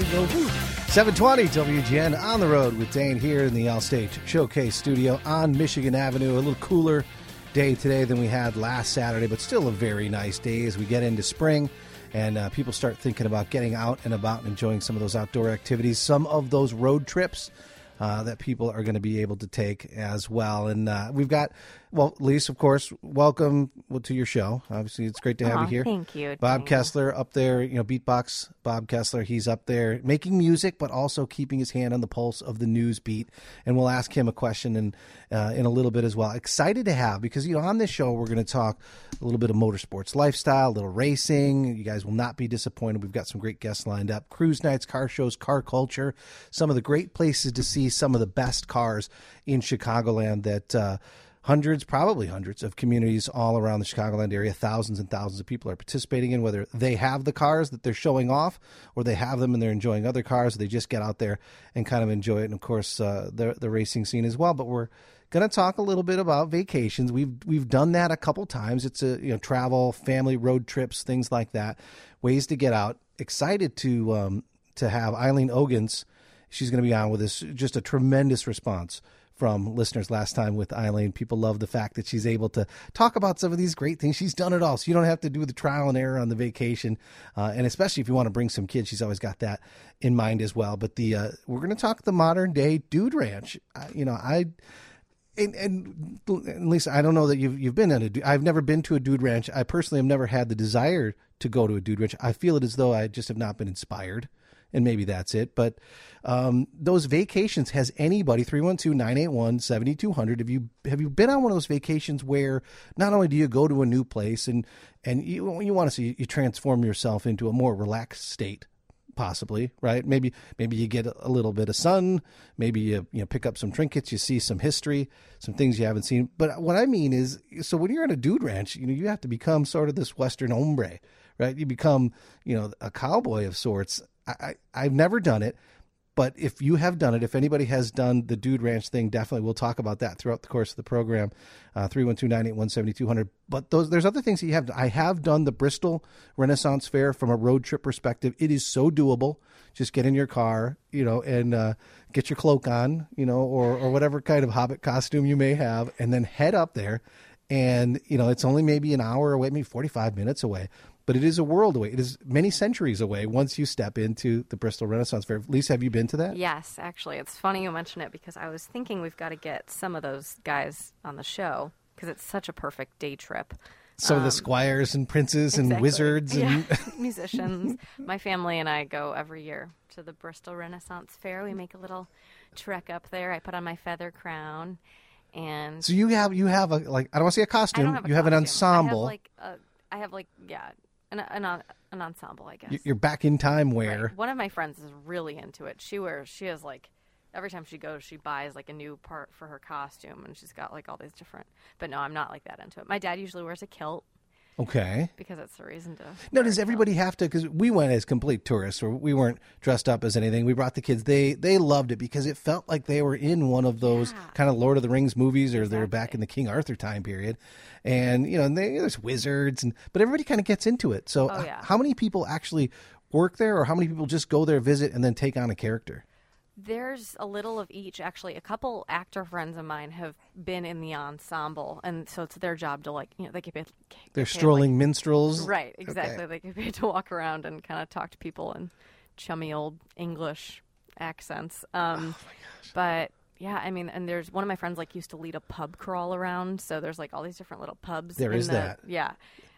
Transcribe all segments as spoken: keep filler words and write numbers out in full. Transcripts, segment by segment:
go. seven twenty W G N on the road with Dane here in the Allstate Showcase studio on Michigan Avenue. A little cooler day today than we had last Saturday, but still a very nice day as we get into spring and uh, people start thinking about getting out and about and enjoying some of those outdoor activities, some of those road trips uh, that people are going to be able to take as well. And uh, we've got, well, Lise, of course, welcome to your show. Obviously, it's great to have Aw, you here. Thank you. Bob Dana. Kessler up there, you know, Beatbox Bob Kessler, he's up there making music, but also keeping his hand on the pulse of the news beat. And we'll ask him a question in, uh, in a little bit as well. Excited to have, because, you know, on this show, we're going to talk a little bit of motorsports lifestyle, a little racing. You guys will not be disappointed. We've got some great guests lined up. Cruise nights, car shows, car culture, some of the great places to see some of the best cars in Chicagoland that, uh, hundreds, probably hundreds of communities all around the Chicagoland area. Thousands and thousands of people are participating in, whether they have the cars that they're showing off or they have them and they're enjoying other cars. Or they just get out there and kind of enjoy it. And of course, uh, the, the racing scene as well. But we're going to talk a little bit about vacations. We've, we've done that a couple times. It's a, you know, travel, family, road trips, things like that, ways to get out. Excited to, um, to have Eileen Ogans. She's going to be on with us. Just a tremendous response from listeners last time with Eileen. People love the fact that she's able to talk about some of these great things. She's done it all, so you don't have to do the trial and error on the vacation. Uh, and especially if you want to bring some kids, she's always got that in mind as well. But the uh, we're going to talk the modern day dude ranch. Uh, you know, I and, and and Lisa, I don't know that you've you've been at a. I've never been to a dude ranch. I personally have never had the desire to go to a dude ranch. I feel it as though I just have not been inspired. And maybe that's it. But um, those vacations, has anybody, three one two, nine eight one, seven two zero zero, have you have you been on one of those vacations where not only do you go to a new place and, and you, you want to see, you transform yourself into a more relaxed state, possibly, right? Maybe maybe you get a little bit of sun, maybe you, you know, pick up some trinkets, you see some history, some things you haven't seen. But what I mean is, so when you're at a dude ranch, you know, you have to become sort of this Western hombre, right? You become, you know, a cowboy of sorts. I, I've never done it, but if you have done it, if anybody has done the Dude Ranch thing, definitely we'll talk about that throughout the course of the program, uh, three one two, nine eight one, seven two zero zero. But those, there's other things that you have. I have done the Bristol Renaissance Fair from a road trip perspective. It is so doable. Just get in your car, you know, and uh, get your cloak on, you know, or, or whatever kind of Hobbit costume you may have, and then head up there. And, you know, it's only maybe an hour away, maybe forty-five minutes away. But it is a world away. It is many centuries away once you step into the Bristol Renaissance Fair. Lisa, have you been to that? Yes, actually. It's funny you mention it because I was thinking we've got to get some of those guys on the show because it's such a perfect day trip. Some um, of the squires and princes and exactly. wizards and yeah. musicians. My family and I go every year to the Bristol Renaissance Fair. We make a little trek up there. I put on my feather crown. And so you have, you have a, like, I don't want to say a costume. I don't have a you have costume. an ensemble. I have like, a, I have like, yeah. An, an, an ensemble, I guess. You're back in time wear. Right. One of my friends is really into it. She wears, she has like, every time she goes, she buys like a new part for her costume, and she's got like all these different, but no, I'm not like that into it. My dad usually wears a kilt. Okay. Because it's the reason to. Now, does everybody have to, because we went as complete tourists, or we weren't dressed up as anything. We brought the kids. They they loved it because it felt like they were in one of those yeah. kind of Lord of the Rings movies, or exactly. they're back in the King Arthur time period. And, you know, and they, there's wizards, and but everybody kind of gets into it. So oh, yeah. how many people actually work there, or how many people just go there, visit, and then take on a character? There's a little of each, actually. A couple actor friends of mine have been in the ensemble, and so it's their job to, like, you know, they get paid. They're paid, strolling like, minstrels. Right, exactly. Okay. They get paid to walk around and kind of talk to people in chummy old English accents. Um, oh, my gosh. But, yeah, I mean, and there's one of my friends, like, used to lead a pub crawl around, so there's, like, all these different little pubs. There in is the, that. Yeah.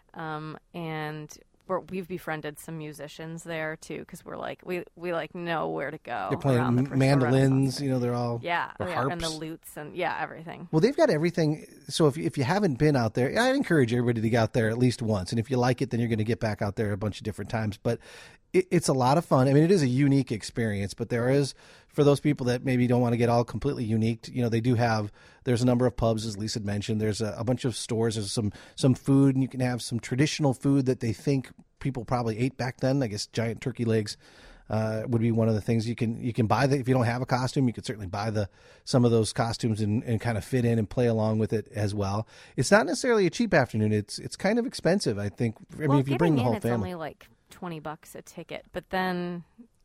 Um, and... We're, we've befriended some musicians there too, because we're like we, we like know where to go. They're playing the mandolins, you know. They're all yeah, or yeah, harps. and the lutes and yeah, everything. Well, they've got everything. So if if you haven't been out there, I encourage everybody to get out there at least once. And if you like it, then you're going to get back out there a bunch of different times. But it, it's a lot of fun. I mean, it is a unique experience. But there is, for those people that maybe don't want to get all completely unique, you know, they do have. There's a number of pubs, as Lisa had mentioned. There's a, a bunch of stores. There's some some food, and you can have some traditional food that they think people probably ate back then. I guess giant turkey legs uh, would be one of the things you can you can buy. The, if you don't have a costume, you could certainly buy the some of those costumes and, and kind of fit in and play along with it as well. It's not necessarily a cheap afternoon. It's it's kind of expensive, I think. I well, mean, if you bring the in, whole it's family, only like twenty bucks a ticket, but then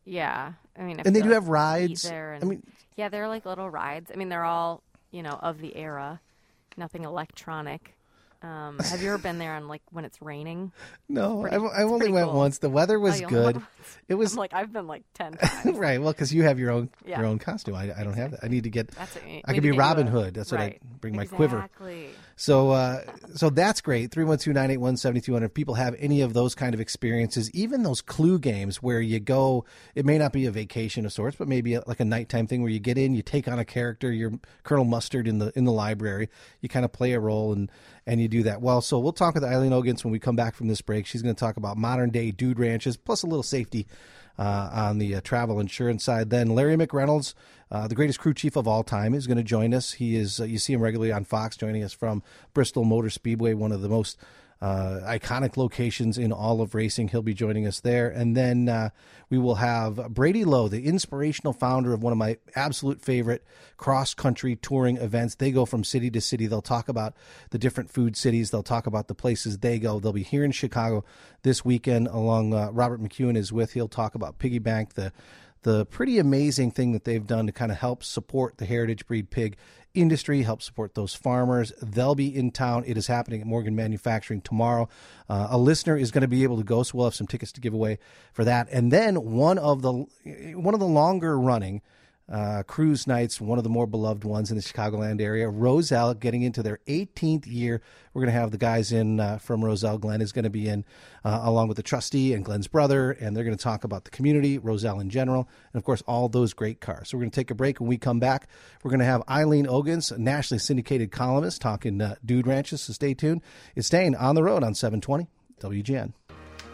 Yeah, I mean, I And they feel do like have rides. eat there and, I mean, yeah, they're like little rides. I mean, they're all, you know, of the era. Nothing electronic. Um, have you ever been there on like when it's raining? no, Pretty- I've, I it's only pretty went cool. once. The weather was Oh, you only went good. once? It was I'm like I've been like ten times. right. Well, because you have your own Yeah. your own costume. I, I don't have that. I need to get. That's what you need. I Need could to be get you Robin a- Hood. That's what right. I bring my quiver. Exactly. So, uh, so that's great. three one two, nine eight one, seven two zero zero. If people have any of those kind of experiences, even those Clue games where you go, it may not be a vacation of sorts, but maybe a, like a nighttime thing where you get in, you take on a character, you're Colonel Mustard in the in the library, you kind of play a role and and you do that. Well, so we'll talk with Eileen Ogans when we come back from this break. She's going to talk about modern day dude ranches, plus a little safety uh, on the uh, travel insurance side. Then Larry McReynolds, uh, the greatest crew chief of all time, is going to join us. He is, uh, you see him regularly on Fox, joining us from Bristol Motor Speedway, one of the most uh, iconic locations in all of racing. He'll be joining us there. And then uh, we will have Brady Lowe, the inspirational founder of one of my absolute favorite cross-country touring events. They go from city to city. They'll talk about the different food cities. They'll talk about the places they go. They'll be here in Chicago this weekend along uh, Robert McEwen is with. He'll talk about Piggy Bank, the the pretty amazing thing that they've done to kind of help support the heritage breed pig industry, help support those farmers. They'll be in town. It is happening at Morgan Manufacturing tomorrow. Uh, a listener is going to be able to go, so we'll have some tickets to give away for that. And then one of the one of the longer running uh, cruise nights, one of the more beloved ones in the Chicagoland area, Roselle, getting into their eighteenth year. We're going to have the guys in uh, from Roselle. Glenn is going to be in uh, along with the trustee and Glenn's brother, and they're going to talk about the community, Roselle in general, and of course all those great cars. So we're going to take a break. When we come back, we're going to have Eileen Ogans, a nationally syndicated columnist, talking uh, dude ranches. So stay tuned. It's staying on the road on seven twenty W G N.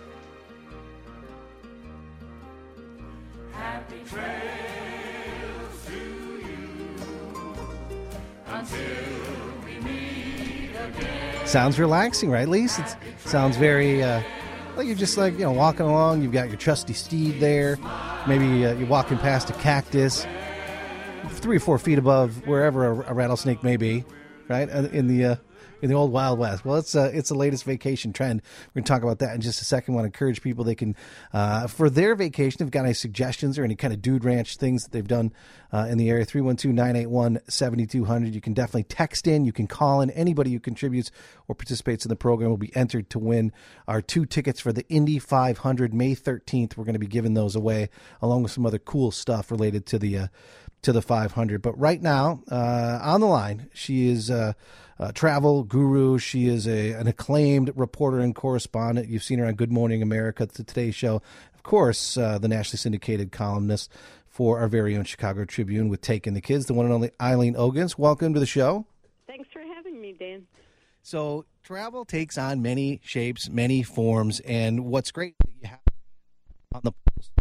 Happy trails to you until we meet again. Sounds relaxing, right, Lise? It sounds very uh, like you're just like, you know, walking along. You've got your trusty steed there. Maybe uh, you're walking past a cactus three or four feet above wherever a, a rattlesnake may be, right, in the uh, in the old Wild West. Well, it's uh, it's the latest vacation trend. We're going to talk about that in just a second. I want to encourage people they can, uh, for their vacation, if you've got any suggestions or any kind of dude ranch things that they've done uh, in the area, three one two, nine eight one, seven two zero zero. You can definitely text in. You can call in. Anybody who contributes or participates in the program will be entered to win our two tickets for the Indy five hundred May thirteenth. We're going to be giving those away along with some other cool stuff related to the uh, to the five hundred. But right now, uh, on the line, she is uh, a travel guru. She is a an acclaimed reporter and correspondent. You've seen her on Good Morning America, the Today Show. Of course, uh, the nationally syndicated columnist for our very own Chicago Tribune with Taking the Kids, the one and only Eileen Ogans. Welcome to the show. Thanks for having me, Dan. So travel takes on many shapes, many forms, and what's great that you have on the pulse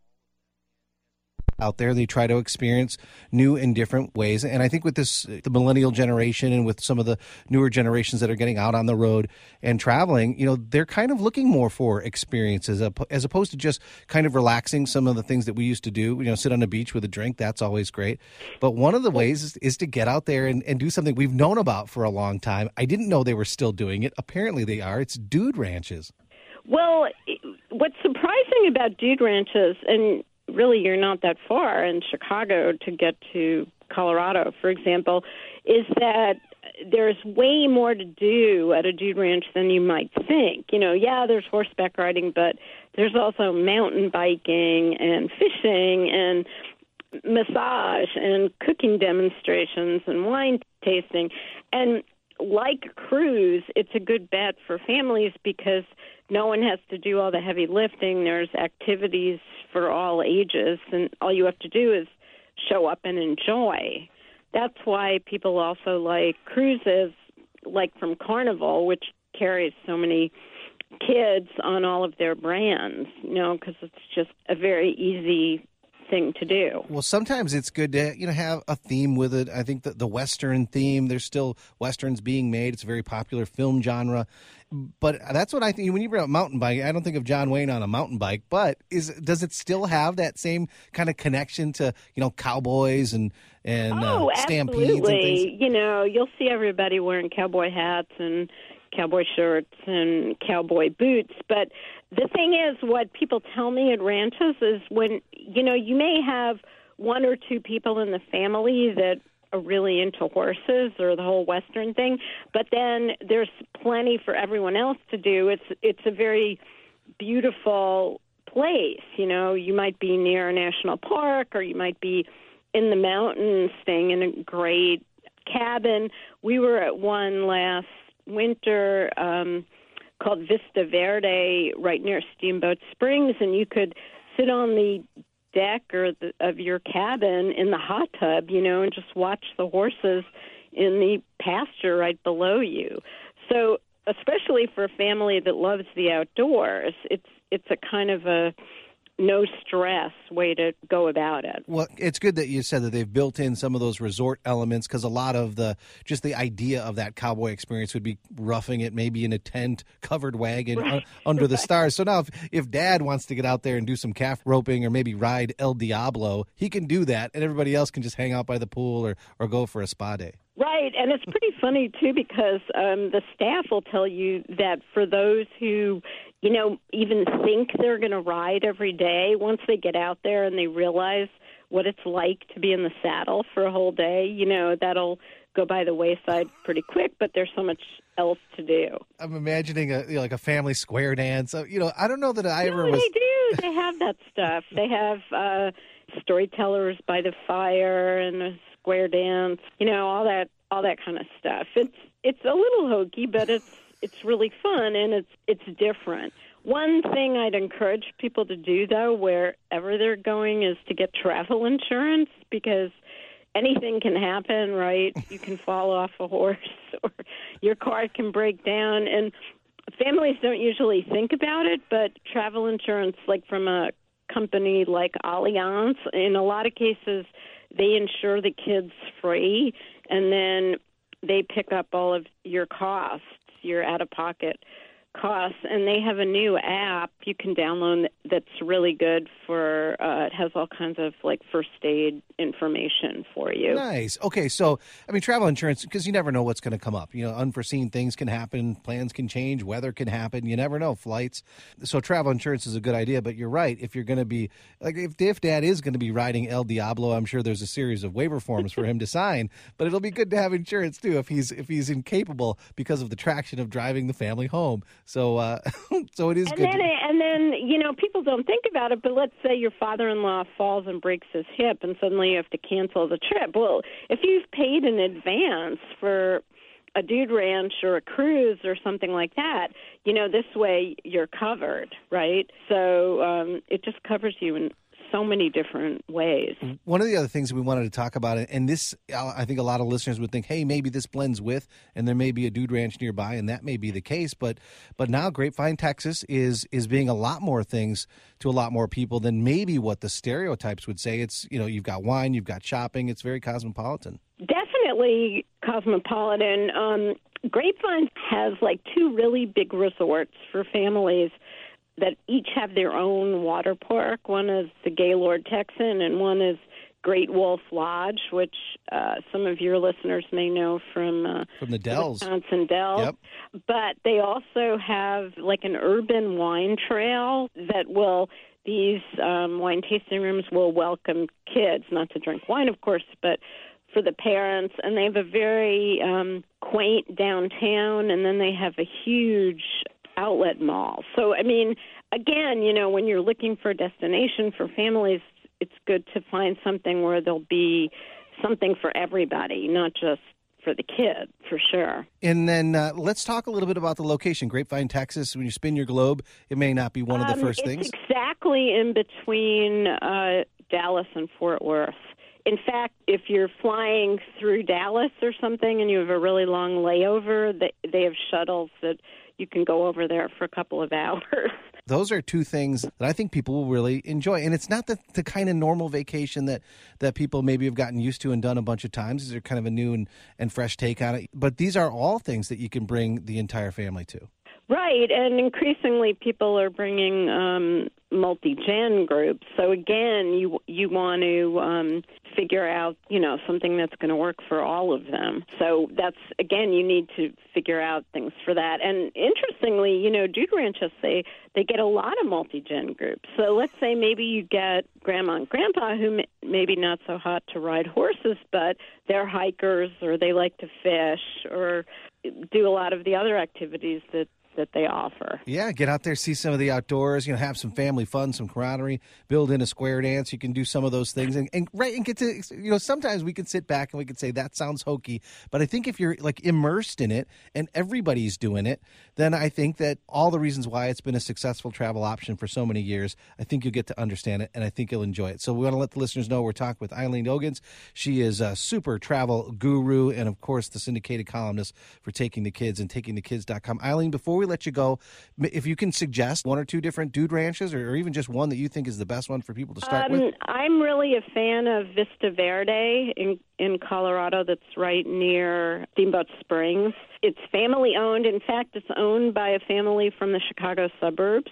out there, they try to experience new and different ways. And I think with this, the millennial generation and with some of the newer generations that are getting out on the road and traveling, you know, they're kind of looking more for experiences as opposed to just kind of relaxing some of the things that we used to do, you know, sit on a beach with a drink. That's always great. But one of the ways is, is to get out there and, and do something we've known about for a long time. I didn't know they were still doing it. Apparently they are. It's dude ranches. Well, what's surprising about dude ranches, and really you're not that far in Chicago to get to Colorado, for example, is that there's way more to do at a dude ranch than you might think. You know, yeah, there's horseback riding, but there's also mountain biking and fishing and massage and cooking demonstrations and wine tasting. And like a cruise, it's a good bet for families because no one has to do all the heavy lifting. There's activities for all ages, and all you have to do is show up and enjoy. That's why people also like cruises, like from Carnival, which carries so many kids on all of their brands, you know, because it's just a very easy thing to do. Well, sometimes it's good to, you know, have a theme with it. I think that the Western theme, there's still Westerns being made. It's a very popular film genre. But that's what I think. When you bring up mountain bike, I don't think of John Wayne on a mountain bike, but is does it still have that same kind of connection to, you know, cowboys and, and oh, uh, stampedes absolutely. and things? You know, you'll see everybody wearing cowboy hats and cowboy shirts and cowboy boots, but the thing is, what people tell me at ranches is when, you know, you may have one or two people in the family that are really into horses or the whole Western thing, but then there's plenty for everyone else to do. It's it's a very beautiful place. You know, you might be near a national park, or you might be in the mountains staying in a great cabin. We were at one last winter um, called Vista Verde right near Steamboat Springs, and you could sit on the deck or the, of your cabin in the hot tub, you know, and just watch the horses in the pasture right below you. So especially for a family that loves the outdoors, it's it's a kind of a no stress way to go about it. Well, it's good that you said that they've built in some of those resort elements, because a lot of the just the idea of that cowboy experience would be roughing it maybe in a tent covered wagon right. uh, under the right. stars. So now if, if Dad wants to get out there and do some calf roping or maybe ride El Diablo, he can do that, and everybody else can just hang out by the pool or, or go for a spa day. Right, and it's pretty funny, too, because um, the staff will tell you that for those who, you know, even think they're going to ride every day, once they get out there and they realize what it's like to be in the saddle for a whole day, you know, that'll go by the wayside pretty quick, but there's so much else to do. I'm imagining a you know, like a family square dance. So, you know, I don't know that I ever no, was. They do. They have that stuff. They have uh, storytellers by the fire and a square dance, you know, all that all that kind of stuff. It's it's a little hokey, but it's it's really fun, and it's it's different. One thing I'd encourage people to do, though, wherever they're going, is to get travel insurance, because anything can happen, right? You can fall off a horse, or your car can break down, and families don't usually think about it, but travel insurance, like from a company like Allianz, in a lot of cases, they insure the kids free, and then they pick up all of your costs, your out-of-pocket costs, and they have a new app you can download that's really good for, uh, it has all kinds of, like, first aid information for you. Nice. Okay, so, I mean, travel insurance, because you never know what's going to come up. You know, unforeseen things can happen, plans can change, weather can happen, you never know, flights. So travel insurance is a good idea, but you're right. If you're going to be, like, if, if Dad is going to be riding El Diablo, I'm sure there's a series of waiver forms for him to sign, but it'll be good to have insurance, too, if he's if he's incapable because of the traction of driving the family home. So, uh, so it is and good. Then, to... And then, you know, people don't think about it, but let's say your father-in-law falls and breaks his hip, and suddenly you have to cancel the trip. Well, if you've paid in advance for a dude ranch or a cruise or something like that, you know, this way you're covered, right? So um, it just covers you in so many different ways. One of the other things that we wanted to talk about, and this, I think a lot of listeners would think, hey, maybe this blends with, and there may be a dude ranch nearby, and that may be the case. But but now Grapevine, Texas is is being a lot more things to a lot more people than maybe what the stereotypes would say. It's, you know, you've got wine, you've got shopping. It's very cosmopolitan. Definitely cosmopolitan. Um, Grapevine has like two really big resorts for families that each have their own water park. One is the Gaylord Texan, and one is Great Wolf Lodge, which uh, some of your listeners may know from uh, from the Dells, Wisconsin Dells. Yep. But they also have like an urban wine trail that will. These um, wine tasting rooms will welcome kids, not to drink wine, of course, but for the parents. And they have a very um, quaint downtown, and then they have a huge outlet mall. So, I mean, again, you know, when you're looking for a destination for families, it's good to find something where there'll be something for everybody, not just for the kid, for sure. And then uh, let's talk a little bit about the location. Grapevine, Texas, when you spin your globe, it may not be one of the um, first it's things. Exactly in between uh, Dallas and Fort Worth. In fact, if you're flying through Dallas or something and you have a really long layover, they, they have shuttles that you can go over there for a couple of hours. Those are two things that I think people will really enjoy. And it's not the, the kind of normal vacation that, that people maybe have gotten used to and done a bunch of times. These are kind of a new and, and fresh take on it. But these are all things that you can bring the entire family to. Right, and increasingly people are bringing um, multi-gen groups. So again, you you want to um, figure out, you know, something that's going to work for all of them. So that's, again, you need to figure out things for that. And interestingly, you know, Dude Ranches, they, they get a lot of multi-gen groups. So let's say maybe you get Grandma and Grandpa who may, maybe not so hot to ride horses, but they're hikers or they like to fish or do a lot of the other activities that that they offer. Yeah, get out there, see some of the outdoors, you know, have some family fun, some camaraderie, build in a square dance. You can do some of those things and, and right and get to, you know, sometimes we can sit back and we can say that sounds hokey, but I think if you're like immersed in it and everybody's doing it, then I think that all the reasons why it's been a successful travel option for so many years, I think you'll get to understand it and I think you'll enjoy it. So we want to let the listeners know we're talking with Eileen Ogans. She is a super travel guru and of course the syndicated columnist for Taking the Kids and taking the kids dot com. Eileen, before we let you go, if you can suggest one or two different dude ranches or, or even just one that you think is the best one for people to start um, with. I'm really a fan of Vista Verde in, in Colorado that's right near Steamboat Springs. It's family owned. In fact, it's owned by a family from the Chicago suburbs.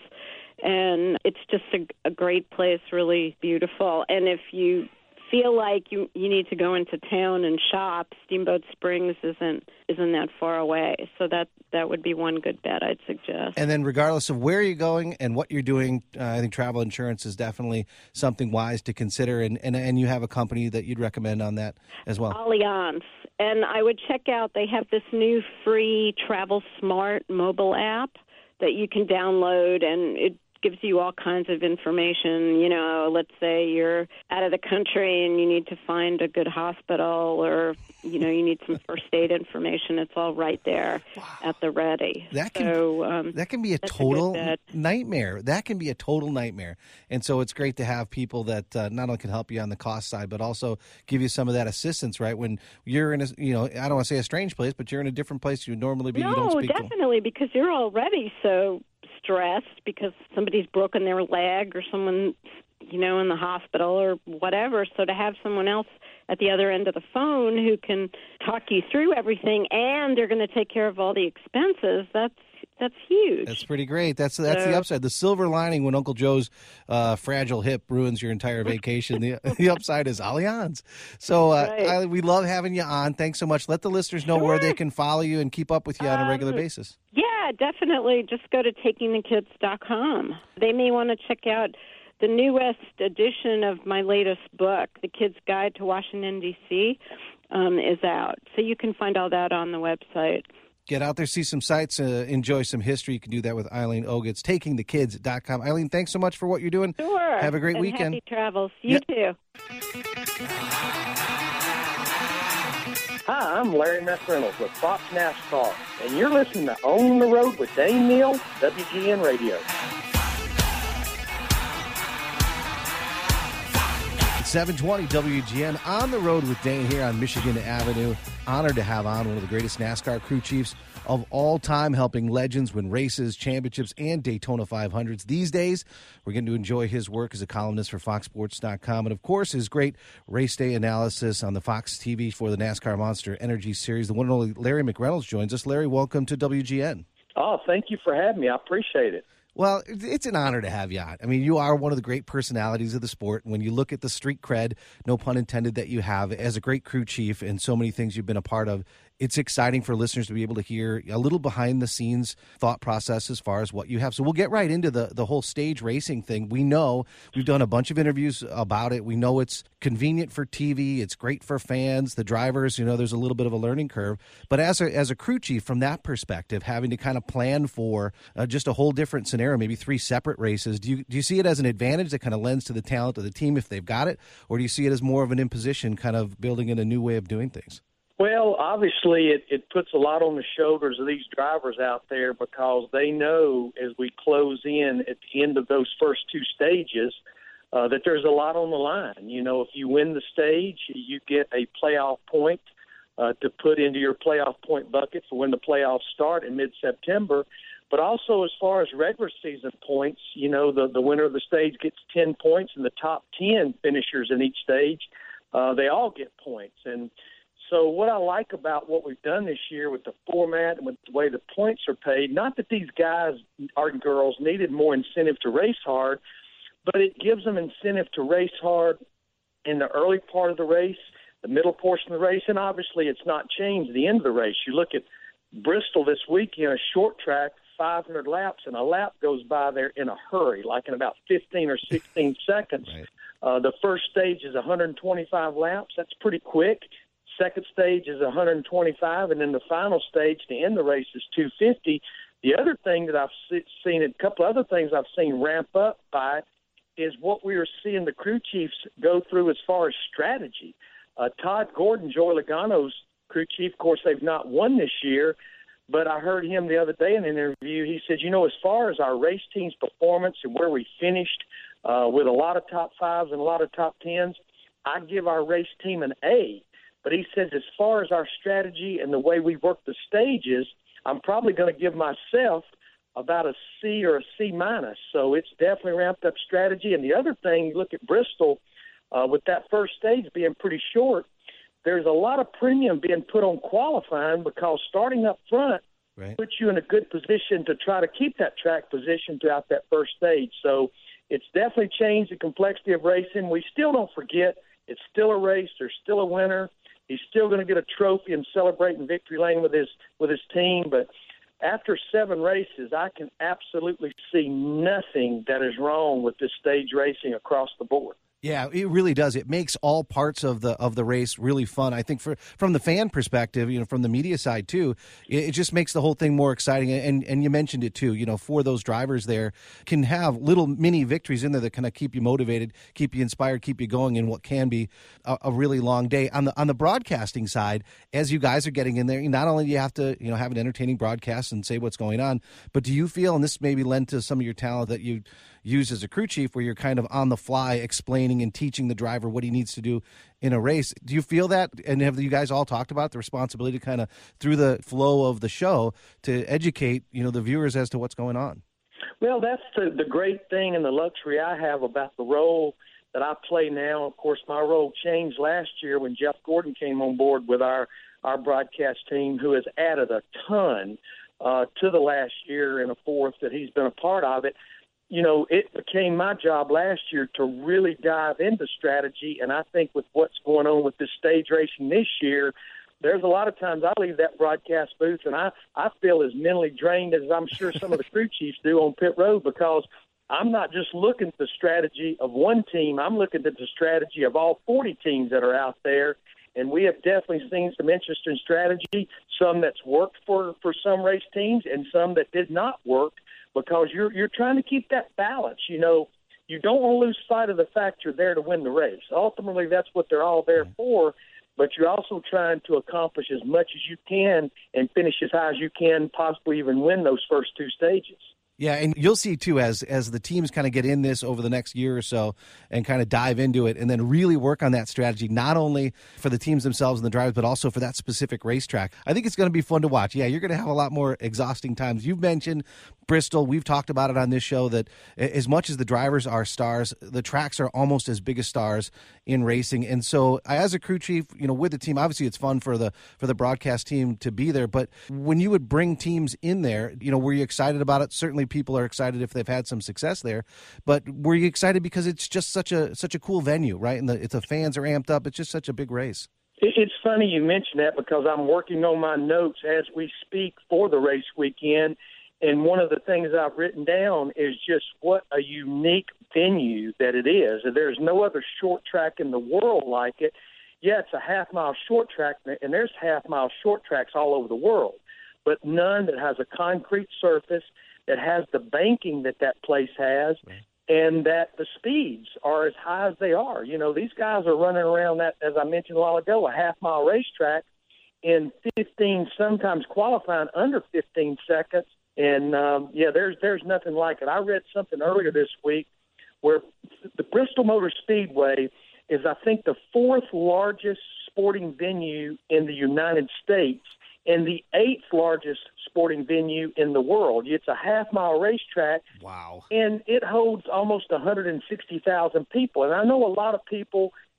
And it's just a, a great place, really beautiful. And if you feel like you you need to go into town and shop, Steamboat Springs isn't isn't that far away. So that that would be one good bet I'd suggest. And then regardless of where you're going and what you're doing, uh, I think travel insurance is definitely something wise to consider. And, and, and you have a company that you'd recommend on that as well. Allianz. And I would check out, they have this new free Travel Smart mobile app that you can download, and it gives you all kinds of information. You know, let's say you're out of the country and you need to find a good hospital or, you know, you need some first aid information. It's all right there wow. at the ready. That can, so, um, that can be a total a nightmare. That can be a total nightmare. And so it's great to have people that uh, not only can help you on the cost side, but also give you some of that assistance, right? When you're in a, you know, I don't want to say a strange place, but you're in a different place you would normally be. No, you don't speak definitely, to. Because you're already so stressed because somebody's broken their leg or someone, you know, in the hospital or whatever. So to have someone else at the other end of the phone who can talk you through everything and they're going to take care of all the expenses, that's that's huge. That's pretty great. That's that's so, the upside. The silver lining when Uncle Joe's uh, fragile hip ruins your entire vacation. the The upside is Allianz. So uh, right. I, we love having you on. Thanks so much. Let the listeners know sure. where they can follow you and keep up with you on a regular um, basis. Yeah, definitely. Just go to taking the kids dot com. They may want to check out the newest edition of my latest book, The Kid's Guide to Washington, D C, um, is out. So you can find all that on the website. Get out there, see some sights, uh, enjoy some history. You can do that with Eileen Ogans, taking the kids dot com. Eileen, thanks so much for what you're doing. Sure. Have a great and weekend. Happy travels. You Yep. too. Hi, I'm Larry McReynolds with Fox NASCAR, and you're listening to On the Road with Dane Neal, W G N Radio. seven twenty W G N on the road with Dane here on Michigan Avenue. Honored to have on one of the greatest NASCAR crew chiefs of all time, helping legends win races, championships, and Daytona five hundreds. These days, we're going to enjoy his work as a columnist for Fox Sports dot com and, of course, his great race day analysis on the Fox T V for the NASCAR Monster Energy Series. The one and only Larry McReynolds joins us. Larry, welcome to W G N. Oh, thank you for having me. I appreciate it. Well, it's an honor to have you on. I mean, you are one of the great personalities of the sport. When you look at the street cred, no pun intended, that you have as a great crew chief and so many things you've been a part of, it's exciting for listeners to be able to hear a little behind-the-scenes thought process as far as what you have. So we'll get right into the, the whole stage racing thing. We know we've done a bunch of interviews about it. We know it's convenient for T V. It's great for fans, the drivers. You know, there's a little bit of a learning curve. But as a, as a crew chief, from that perspective, having to kind of plan for uh, just a whole different scenario, maybe three separate races, do you, do you see it as an advantage that kind of lends to the talent of the team if they've got it? Or do you see it as more of an imposition, kind of building in a new way of doing things? Well, obviously, it, it puts a lot on the shoulders of these drivers out there because they know as we close in at the end of those first two stages uh, that there's a lot on the line. You know, if you win the stage, you get a playoff point uh, to put into your playoff point bucket for when the playoffs start in mid-September. But also as far as regular season points, you know, the, the winner of the stage gets ten points and the top ten finishers in each stage, uh, they all get points. And So what I like about what we've done this year with the format and with the way the points are paid, not that these guys or girls needed more incentive to race hard, but it gives them incentive to race hard in the early part of the race, the middle portion of the race, and obviously it's not changed at the end of the race. You look at Bristol this weekend, a short track, five hundred laps, and a lap goes by there in a hurry, like in about fifteen or sixteen seconds. Right. Uh, the first stage is one hundred twenty-five laps. That's pretty quick. Second stage is one hundred twenty-five, and then the final stage to end the race is two fifty. The other thing that I've seen, a couple other things I've seen ramp up by is what we are seeing the crew chiefs go through as far as strategy. Uh, Todd Gordon, Joey Logano's crew chief, of course, they've not won this year, but I heard him the other day in an interview. He said, you know, as far as our race team's performance and where we finished uh, with a lot of top fives and a lot of top tens, I give our race team an A. But he says as far as our strategy and the way we work the stages, I'm probably going to give myself about a C or a C minus. So it's definitely ramped up strategy. And the other thing, you look at Bristol, uh, with that first stage being pretty short, there's a lot of premium being put on qualifying because starting up front Right. puts you in a good position to try to keep that track position throughout that first stage. So it's definitely changed the complexity of racing. We still don't forget it's still a race. There's still a winner. He's still going to get a trophy and celebrate in victory lane with his with his team. But after seven races, I can absolutely see nothing that is wrong with this stage racing across the board. Yeah, it really does. It makes all parts of the of the race really fun. I think for from the fan perspective, you know, from the media side too, it, it just makes the whole thing more exciting. And and you mentioned it too. You know, for those drivers there can have little mini victories in there that kind of keep you motivated, keep you inspired, keep you going in what can be a, a really long day. On the on the broadcasting side, as you guys are getting in there, not only do you have to you know have an entertaining broadcast and say what's going on, but do you feel, and this maybe lend to some of your talent that you use as a crew chief, where you're kind of on the fly explaining and teaching the driver what he needs to do in a race. Do you feel that? And have you guys all talked about the responsibility kind of through the flow of the show to educate, you know, the viewers as to what's going on? Well, that's the, the great thing and the luxury I have about the role that I play now. Of course, my role changed last year when Jeff Gordon came on board with our, our broadcast team, who has added a ton uh, to the last year and a fourth that he's been a part of it. You know, it became my job last year to really dive into strategy, and I think with what's going on with this stage racing this year, there's a lot of times I leave that broadcast booth and I, I feel as mentally drained as I'm sure some of the crew chiefs do on pit road, because I'm not just looking at the strategy of one team. I'm looking at the strategy of all forty teams that are out there, and we have definitely seen some interesting strategy, some that's worked for, for some race teams and some that did not work, because you're you're trying to keep that balance. You know, you don't want to lose sight of the fact you're there to win the race. Ultimately, that's what they're all there for, but you're also trying to accomplish as much as you can and finish as high as you can, possibly even win those first two stages. Yeah, and you'll see, too, as as the teams kind of get in this over the next year or so and kind of dive into it and then really work on that strategy, not only for the teams themselves and the drivers, but also for that specific racetrack. I think it's going to be fun to watch. Yeah, you're going to have a lot more exhausting times. You've mentioned Bristol. We've talked about it on this show that as much as the drivers are stars, the tracks are almost as big as stars in racing. And so as a crew chief, you know, with the team, obviously it's fun for the for the broadcast team to be there. But when you would bring teams in there, you know, were you excited about it? Certainly people are excited if they've had some success there. But were you excited because it's just such a such a cool venue, right? And the, it's the fans are amped up. It's just such a big race. It's funny you mention that, because I'm working on my notes as we speak for the race weekend. And one of the things I've written down is just what a unique venue that it is. There's no other short track in the world like it. Yeah, it's a half-mile short track, and there's half-mile short tracks all over the world, but none that has a concrete surface, that has the banking that that place has, right, and that the speeds are as high as they are. You know, these guys are running around that, as I mentioned a while ago, a half-mile racetrack in fifteen, sometimes qualifying under fifteen seconds. And, um, yeah, there's there's nothing like it. I read something earlier this week where the Bristol Motor Speedway is, I think, the fourth largest sporting venue in the United States and the eighth largest sporting venue in the world. It's a half-mile racetrack. Wow. And it holds almost one hundred sixty thousand people. And I know a lot of people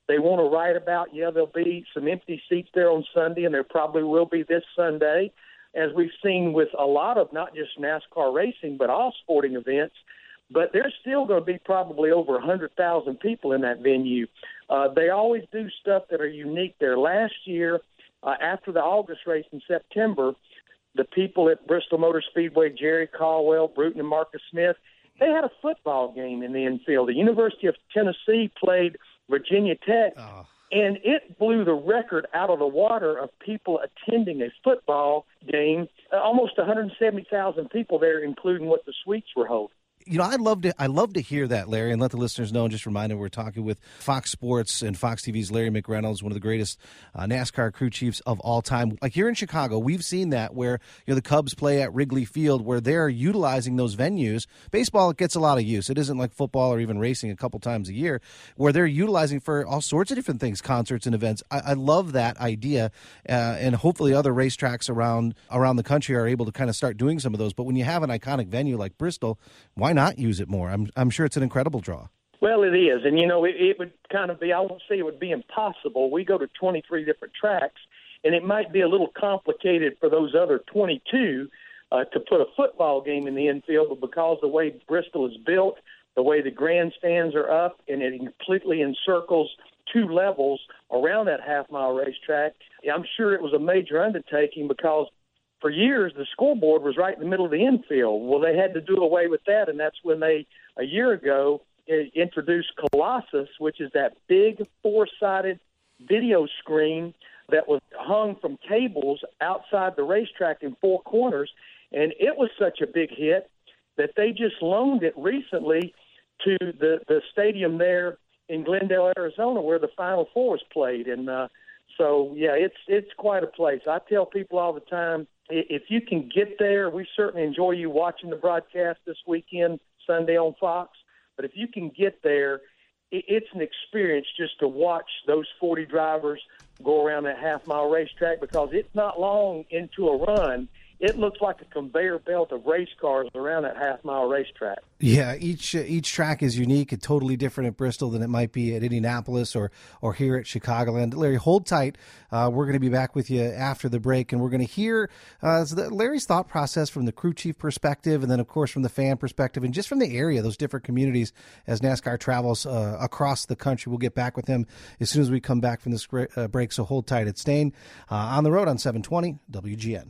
They want to write about, yeah, there'll be some empty seats there on Sunday, and there probably will be this Sunday, as we've seen with a lot of not just NASCAR racing, but all sporting events. But there's still going to be probably over one hundred thousand people in that venue. Uh, they always do stuff that are unique there. Last year, uh, after the August race in September, the people at Bristol Motor Speedway, Jerry Caldwell, Bruton, and Marcus Smith, they had a football game in the infield. The University of Tennessee played Virginia Tech, oh. and it blew the record out of the water of people attending a football game. Uh, almost one hundred seventy thousand people there, including what the suites were holding. You know, I love to I love to hear that, Larry, and let the listeners know. And just remind them, we're talking with Fox Sports and Fox T V's Larry McReynolds, one of the greatest uh, NASCAR crew chiefs of all time. Like here in Chicago, we've seen that where you know the Cubs play at Wrigley Field, where they're utilizing those venues. Baseball, it gets a lot of use. It isn't like football or even racing a couple times a year, where they're utilizing for all sorts of different things, concerts and events. I, I love that idea, uh, and hopefully other racetracks around around the country are able to kind of start doing some of those. But when you have an iconic venue like Bristol, why not use it more? I'm I'm sure it's an incredible draw. Well, it is, and you know, it, it would kind of be, I won't say it would be impossible. We go to twenty-three different tracks, and it might be a little complicated for those other twenty-two uh, to put a football game in the infield, but because the way Bristol is built, the way the grandstands are up, and it completely encircles two levels around that half-mile racetrack, I'm sure it was a major undertaking because for years, the scoreboard was right in the middle of the infield. Well, they had to do away with that, and that's when they, a year ago, introduced Colossus, which is that big four-sided video screen that was hung from cables outside the racetrack in four corners, and it was such a big hit that they just loaned it recently to the, the stadium there in Glendale, Arizona, where the Final Four was played. And uh, so, yeah, it's it's quite a place. I tell people all the time, if you can get there, we certainly enjoy you watching the broadcast this weekend, Sunday on Fox. But if you can get there, it's an experience just to watch those forty drivers go around that half-mile racetrack because it's not long into a run. It looks like a conveyor belt of race cars around that half-mile racetrack. Yeah, each uh, each track is unique and totally different at Bristol than it might be at Indianapolis or or here at Chicagoland. Larry, hold tight. Uh, we're going to be back with you after the break, and we're going to hear uh, Larry's thought process from the crew chief perspective, and then, of course, from the fan perspective, and just from the area, those different communities as NASCAR travels uh, across the country. We'll get back with him as soon as we come back from this uh, break, so hold tight. It's Staying uh, on the road on seven twenty W G N.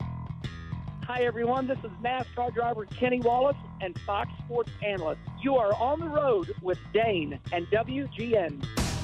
Hi, everyone. This is NASCAR driver Kenny Wallace and Fox Sports analyst. You are on the road with Dane and W G N.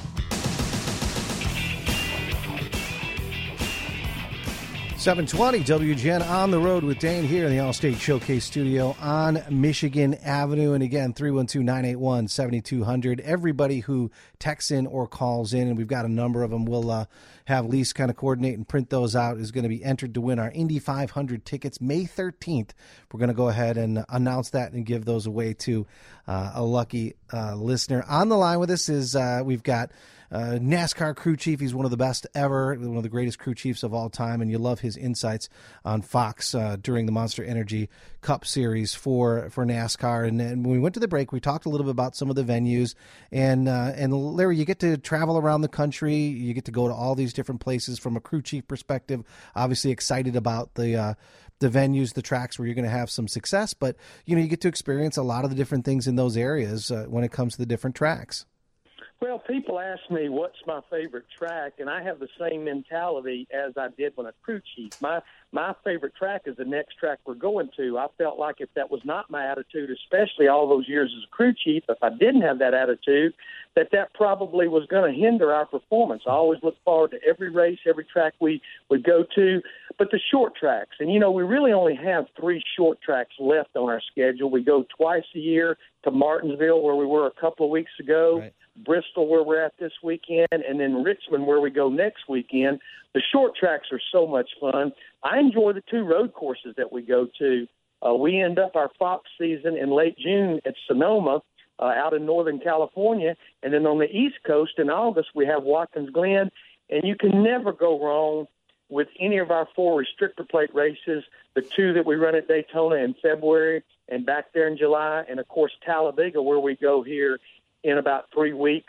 seven twenty W G N on the road with Dane here in the Allstate Showcase studio on Michigan Avenue. And again, three one two, nine eight one, seven two zero zero. Everybody who texts in or calls in, and we've got a number of them, we'll uh, have Lise kind of coordinate and print those out, is going to be entered to win our Indy five hundred tickets May thirteenth. We're going to go ahead and announce that and give those away to uh, a lucky uh, listener. On the line with us is uh, we've got Uh, NASCAR crew chief. He's one of the best ever, one of the greatest crew chiefs of all time, and you love his insights on Fox uh, during the Monster Energy Cup Series for for NASCAR. And, and when we went to the break, we talked a little bit about some of the venues. And uh, and Larry, you get to travel around the country. You get to go to all these different places from a crew chief perspective. Obviously excited about the uh, the venues, the tracks where you're going to have some success. But you know, you get to experience a lot of the different things in those areas uh, when it comes to the different tracks. Well, people ask me what's my favorite track, and I have the same mentality as I did when I crew chief. My my favorite track is the next track we're going to. I felt like if that was not my attitude, especially all those years as a crew chief, if I didn't have that attitude, that that probably was going to hinder our performance. I always look forward to every race, every track we would go to, but the short tracks. And, you know, we really only have three short tracks left on our schedule. We go twice a year to Martinsville, where we were a couple of weeks ago. Right. Bristol, where we're at this weekend, and then Richmond, where we go next weekend. The short tracks are so much fun. I enjoy the two road courses that we go to. Uh, we end up our Fox season in late June at Sonoma uh, out in Northern California, and then on the East Coast in August we have Watkins Glen, and you can never go wrong with any of our four restrictor plate races, the two that we run at Daytona in February and back there in July, and, of course, Talladega, where we go here in about three weeks.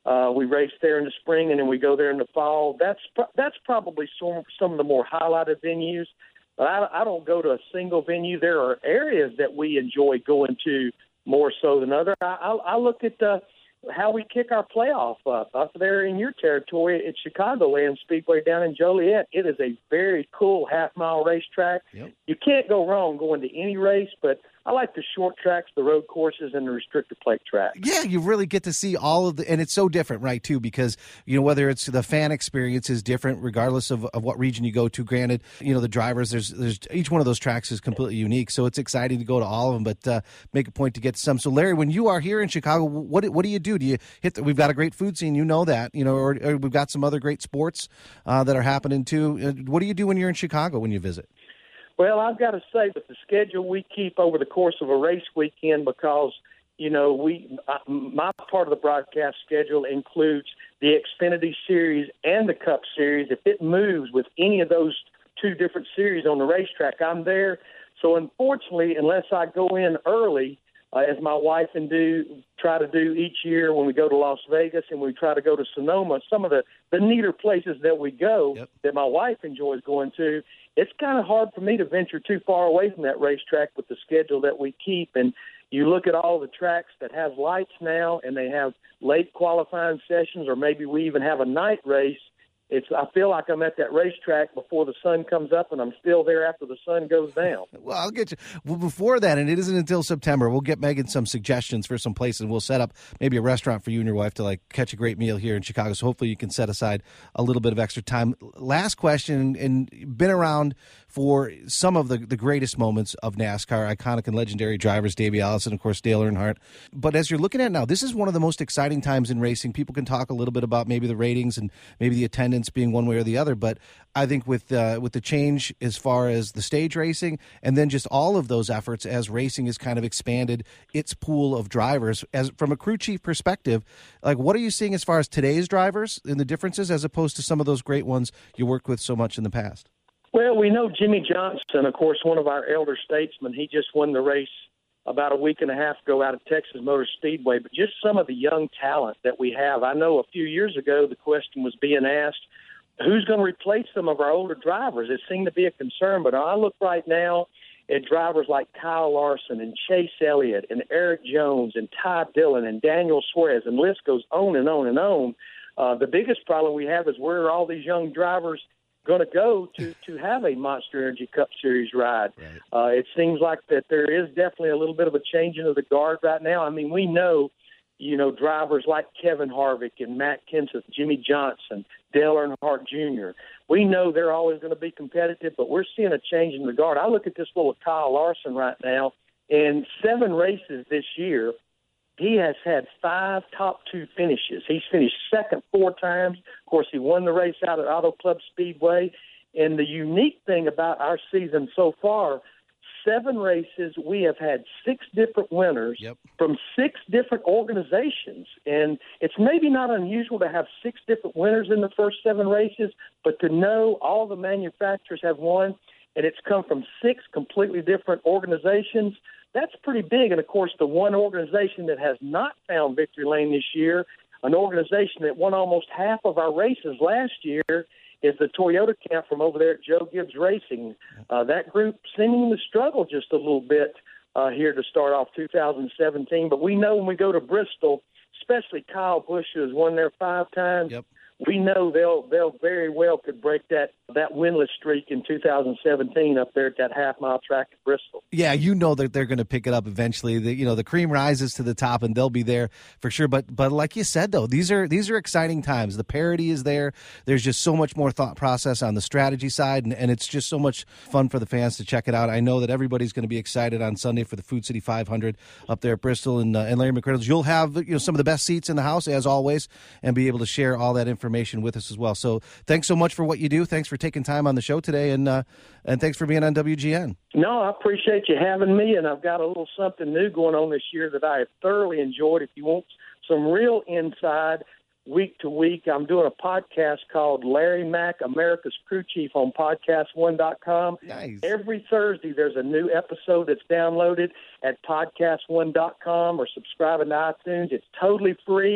Uh, we race there in the spring, and then we go there in the fall. That's pro- that's probably some some of the more highlighted venues. But I, I don't go to a single venue. There are areas that we enjoy going to more so than other. I, I, I look at the, how we kick our playoff up up there in your territory at Chicagoland Speedway down in Joliet. It is a very cool half mile racetrack. Yep. You can't go wrong going to any race, but I like the short tracks, the road courses, and the restricted plate tracks. Yeah, you really get to see all of the, and it's so different, right, too, because, you know, whether it's the fan experience is different regardless of, of what region you go to. Granted, you know, the drivers, there's there's each one of those tracks is completely unique, so it's exciting to go to all of them, but uh, make a point to get to some. So, Larry, when you are here in Chicago, what what do you do? Do you hit the, we've got a great food scene, you know that, you know, or, or we've got some other great sports uh, that are happening, too. Uh, what do you do when you're in Chicago when you visit? Well, I've got to say that the schedule we keep over the course of a race weekend, because, you know, we uh, my part of the broadcast schedule includes the Xfinity Series and the Cup Series. If it moves with any of those two different series on the racetrack, I'm there. So, unfortunately, unless I go in early, uh, as my wife and do try to do each year when we go to Las Vegas and we try to go to Sonoma, some of the, the neater places that we go Yep. that my wife enjoys going to, it's kind of hard for me to venture too far away from that racetrack with the schedule that we keep. And you look at all the tracks that have lights now, and they have late qualifying sessions, or maybe we even have a night race. It's I feel like I'm at that racetrack before the sun comes up, and I'm still there after the sun goes down. Well, I'll get you. Well, before that, and it isn't until September, we'll get Megan some suggestions for some places, and we'll set up maybe a restaurant for you and your wife to, like, catch a great meal here in Chicago. So hopefully you can set aside a little bit of extra time. Last question, and been around for some of the, the greatest moments of NASCAR, iconic and legendary drivers, Davey Allison, of course, Dale Earnhardt. But as you're looking at now, this is one of the most exciting times in racing. People can talk a little bit about maybe the ratings and maybe the attendance being one way or the other, but I think with uh, with the change as far as the stage racing, and then just all of those efforts as racing has kind of expanded its pool of drivers, as from a crew chief perspective, like, what are you seeing as far as today's drivers and the differences as opposed to some of those great ones you worked with so much in the past? Well, we know Jimmy Johnson, of course, one of our elder statesmen. He just won the race about a week and a half ago out of Texas Motor Speedway. But just some of the young talent that we have. I know a few years ago the question was being asked, who's going to replace some of our older drivers? It seemed to be a concern. But I look right now at drivers like Kyle Larson and Chase Elliott and Eric Jones and Ty Dillon and Daniel Suarez, and the list goes on and on and on. Uh, the biggest problem we have is where are all these young drivers going to go to to have a Monster Energy Cup Series ride. Right. Uh, it seems like that there is definitely a little bit of a changing of the guard right now. I mean, we know, you know, drivers like Kevin Harvick and Matt Kenseth, Jimmy Johnson, Dale Earnhardt Junior We know they're always going to be competitive, but we're seeing a change in the guard. I look at this little Kyle Larson right now. In seven races this year, he has had five top two finishes. He's finished second four times. Of course, he won the race out at Auto Club Speedway. And the unique thing about our season so far, seven races, we have had six different winners Yep. from six different organizations. And it's maybe not unusual to have six different winners in the first seven races, but to know all the manufacturers have won, and it's come from six completely different organizations, that's pretty big. And, of course, the one organization that has not found victory lane this year, an organization that won almost half of our races last year, is the Toyota camp from over there at Joe Gibbs Racing. Uh, that group seeming to struggle just a little bit uh, here to start off two thousand seventeen. But we know when we go to Bristol, especially Kyle Busch, who has won there five times, Yep. we know they'll they'll very well could break that, that winless streak in two thousand seventeen up there at that half-mile track at Bristol. Yeah, you know that they're going to pick it up eventually. The, you know, the cream rises to the top, and they'll be there for sure. But but like you said, though, these are these are exciting times. The parity is there. There's just so much more thought process on the strategy side, and, and it's just so much fun for the fans to check it out. I know that everybody's going to be excited on Sunday for the Food City five hundred up there at Bristol, and, uh, and Larry McReynolds. You'll have, you know, some of the best seats in the house, as always, and be able to share all that information with us as well. So thanks so much for what you do. Thanks for taking time on the show today, and uh, and thanks for being on W G N. No, I appreciate you having me, and I've got a little something new going on this year that I have thoroughly enjoyed. If you want some real inside week to week, I'm doing a podcast called Larry Mack, America's Crew Chief on podcast one dot com. Nice. Every Thursday there's a new episode that's downloaded at podcast one dot com or subscribing to iTunes. It's totally free.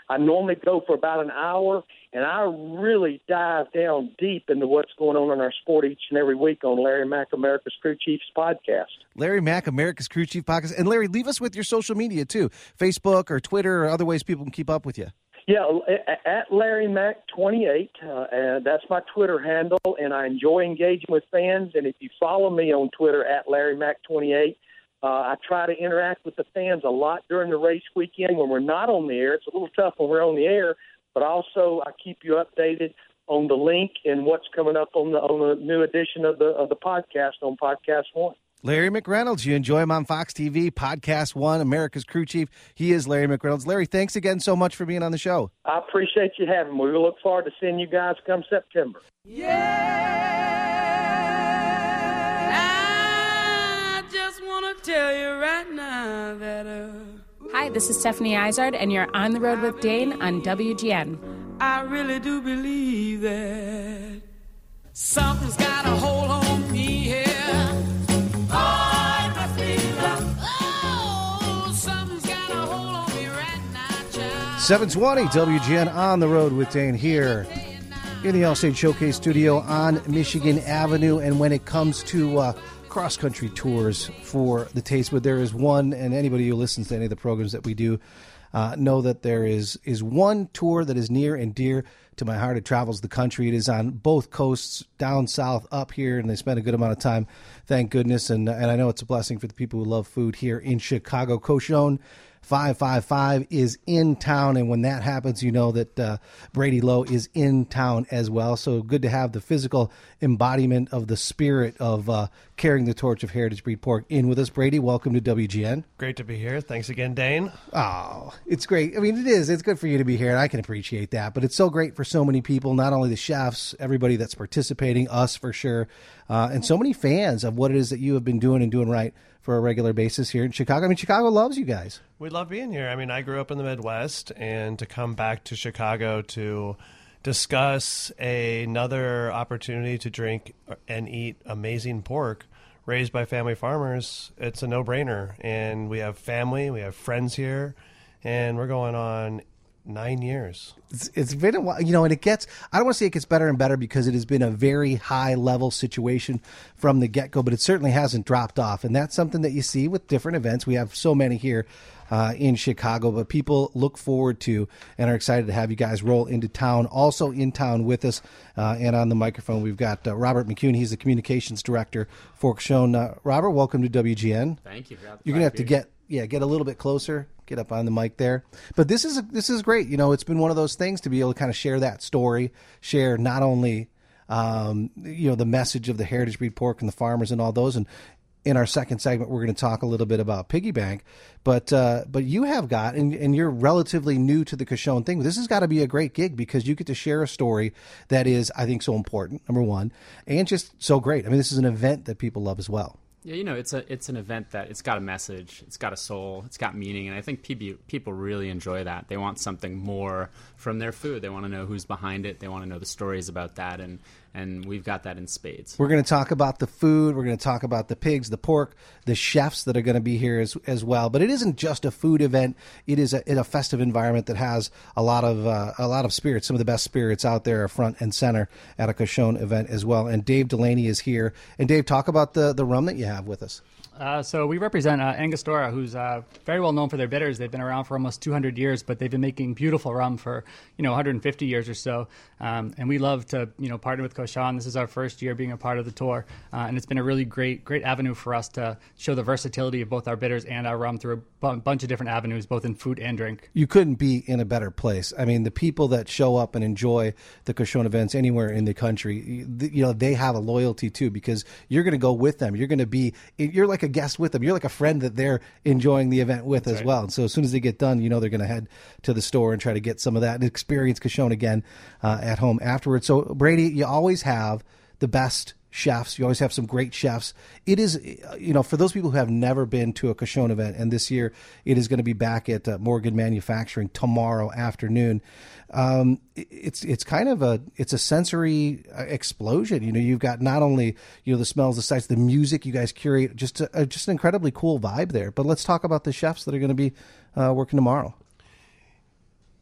I normally go for about an hour, and I really dive down deep into what's going on in our sport each and every week on Larry Mack, America's Crew Chiefs podcast. Larry Mack, America's Crew Chief podcast. And Larry, leave us with your social media too, Facebook or Twitter or other ways people can keep up with you. Yeah, at Larry Mack twenty-eight, uh, and that's my Twitter handle, and I enjoy engaging with fans. And if you follow me on Twitter at Larry Mack twenty-eight, uh, I try to interact with the fans a lot during the race weekend when we're not on the air. It's a little tough when we're on the air, but also I keep you updated on the link and what's coming up on the on the new edition of the of the podcast on Podcast One. Larry McReynolds, you enjoy him on Fox T V, Podcast One, America's Crew Chief. He is Larry McReynolds. Larry, thanks again so much for being on the show. I appreciate you having me. We look forward to seeing you guys come September. Yeah, I just want to tell you right now that uh, Hi, this is Stephanie Izard, and you're on the road with Dane on W G N. I really do believe that something's got a hold on me here. Oh, it must be love. Oh, something's got a hold on me right now, child. seven twenty W G N on the road with Dane here in the Allstate Showcase studio on Michigan Avenue. And when it comes to uh, cross-country tours for the Tastewood, there is one, and anybody who listens to any of the programs that we do uh, know that there is is one tour that is near and dear to my heart. It travels the country. It is on both coasts, down south, up here, and they spend a good amount of time, thank goodness. And and I know it's a blessing for the people who love food here in Chicago. Cochon five five five is in town, and when that happens, you know that uh, Brady Lowe is in town as well. So good to have the physical embodiment of the spirit of uh, carrying the torch of Heritage Breed Pork in with us. Brady, welcome to W G N. Great to be here. Thanks again, Dane. Oh, it's great. I mean, it is. It's good for you to be here, and I can appreciate that. But it's so great for so many people, not only the chefs, everybody that's participating, us for sure, uh, and so many fans of what it is that you have been doing and doing right for a regular basis here in Chicago. I mean, Chicago loves you guys. We love being here. I mean, I grew up in the Midwest, and to come back to Chicago to discuss a, another opportunity to drink and eat amazing pork raised by family farmers, it's a no-brainer. And we have family, we have friends here, and we're going on nine years. It's, it's been a while, you know, and it gets, I don't want to say it gets better and better because it has been a very high level situation from the get-go, but it certainly hasn't dropped off. And that's something that you see with different events. We have so many here uh, in Chicago, but people look forward to and are excited to have you guys roll into town. Also in town with us uh, and on the microphone, we've got uh, Robert McCune. He's the communications director for Cochon. Uh, Robert, welcome to W G N. Thank you. For You're going to have to get, yeah, get a little bit closer. Get up on the mic there. But this is this is great. You know, it's been one of those things to be able to kind of share that story, share not only, um, you know, the message of the Heritage Breed Pork and the farmers and all those. And in our second segment, we're going to talk a little bit about Piggy Bank. But uh, but you have got, and, and you're relatively new to the Cochon thing. This has got to be a great gig because you get to share a story that is, I think, so important, number one, and just so great. I mean, this is an event that people love as well. Yeah, you know, it's a it's an event that it's got a message, it's got a soul, it's got meaning, and I think people people really enjoy that. They want something more from their food. They want to know who's behind it. They want to know the stories about that, and and we've got that in spades. We're going to talk about the food. We're going to talk about the pigs, the pork, the chefs that are going to be here as as well. But it isn't just a food event. It is a, a festive environment that has a lot of uh, a lot of spirits. Some of the best spirits out there are front and center at a Cochon event as well. And Dave Delaney is here. And Dave, talk about the the rum that you have with us. Uh, so we represent uh, Angostura, who's uh, very well known for their bitters. They've been around for almost two hundred years, but they've been making beautiful rum for, you know, one hundred fifty years or so. Um, and we love to, you know, partner with Cochon. This is our first year being a part of the tour, uh, and it's been a really great, great avenue for us to show the versatility of both our bitters and our rum through a b- bunch of different avenues, both in food and drink. You couldn't be in a better place. I mean, the people that show up and enjoy the Cochon events anywhere in the country, you know, they have a loyalty too because you're going to go with them. You're going to be, you're like a guest with them. You're like a friend that they're enjoying the event with That's as right. well. And so as soon as they get done, you know they're going to head to the store and try to get some of that and experience Cochon again uh, at home afterwards. So, Brady, you always have the best chefs. You always have some great chefs. It is, you know, for those people who have never been to a Cochon event, and this year it is going to be back at uh, Morgan Manufacturing tomorrow afternoon. Um, it's it's kind of a it's a sensory explosion. You know, you've got not only you know the smells, the sights, the music. You guys curate just a, a, just an incredibly cool vibe there. But let's talk about the chefs that are going to be uh, working tomorrow.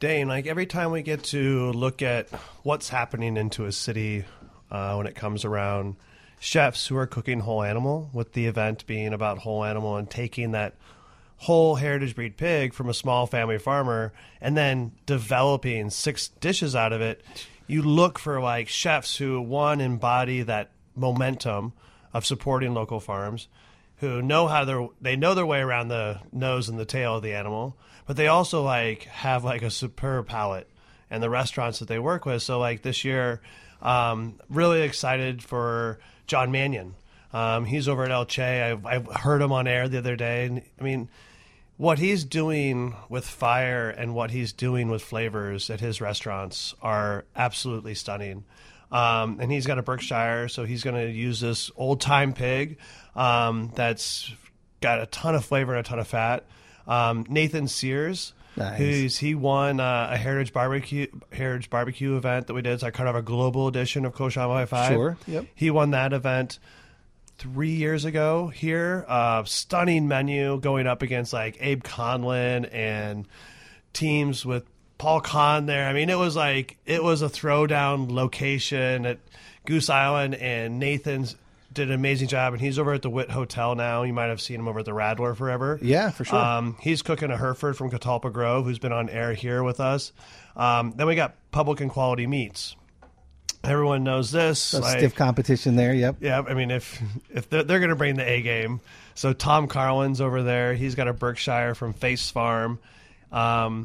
Dane, like every time we get to look at what's happening into a city uh, when it comes around chefs who are cooking whole animal, with the event being about whole animal and taking that whole heritage breed pig from a small family farmer and then developing six dishes out of it, you look for like chefs who, one, embody that momentum of supporting local farms, who know how they're, they know their way around the nose and the tail of the animal, but they also like have like a superb palate and the restaurants that they work with. So like this year, um, really excited for John Mannion. Um, he's over at El Che. I, I heard him on air the other day. And I mean, what he's doing with fire and what he's doing with flavors at his restaurants are absolutely stunning. Um, and he's got a Berkshire, so he's going to use this old-time pig um, that's got a ton of flavor and a ton of fat. Um, Nathan Sears, nice. who's he won uh, a Heritage Barbecue Heritage Barbecue event that we did. It's like kind of a global edition of Koshan Y five. Sure, yep. He won that event three years ago here. Uh, stunning menu going up against like Abe Conlon and teams with Paul Kahn there. I mean, it was like, it was a throwdown location at Goose Island, and Nathan's did an amazing job, and he's over at the Witt Hotel now. You might have seen him over at the Radler forever. Yeah, for sure. Um, he's cooking a Hereford from Catalpa Grove, who's been on air here with us. Um, then we got Public and Quality Meats. Everyone knows this. So like, stiff competition there, yep. Yeah, I mean, if if they're, they're going to bring the A game. So Tom Carlin's over there. He's got a Berkshire from Face Farm. Um,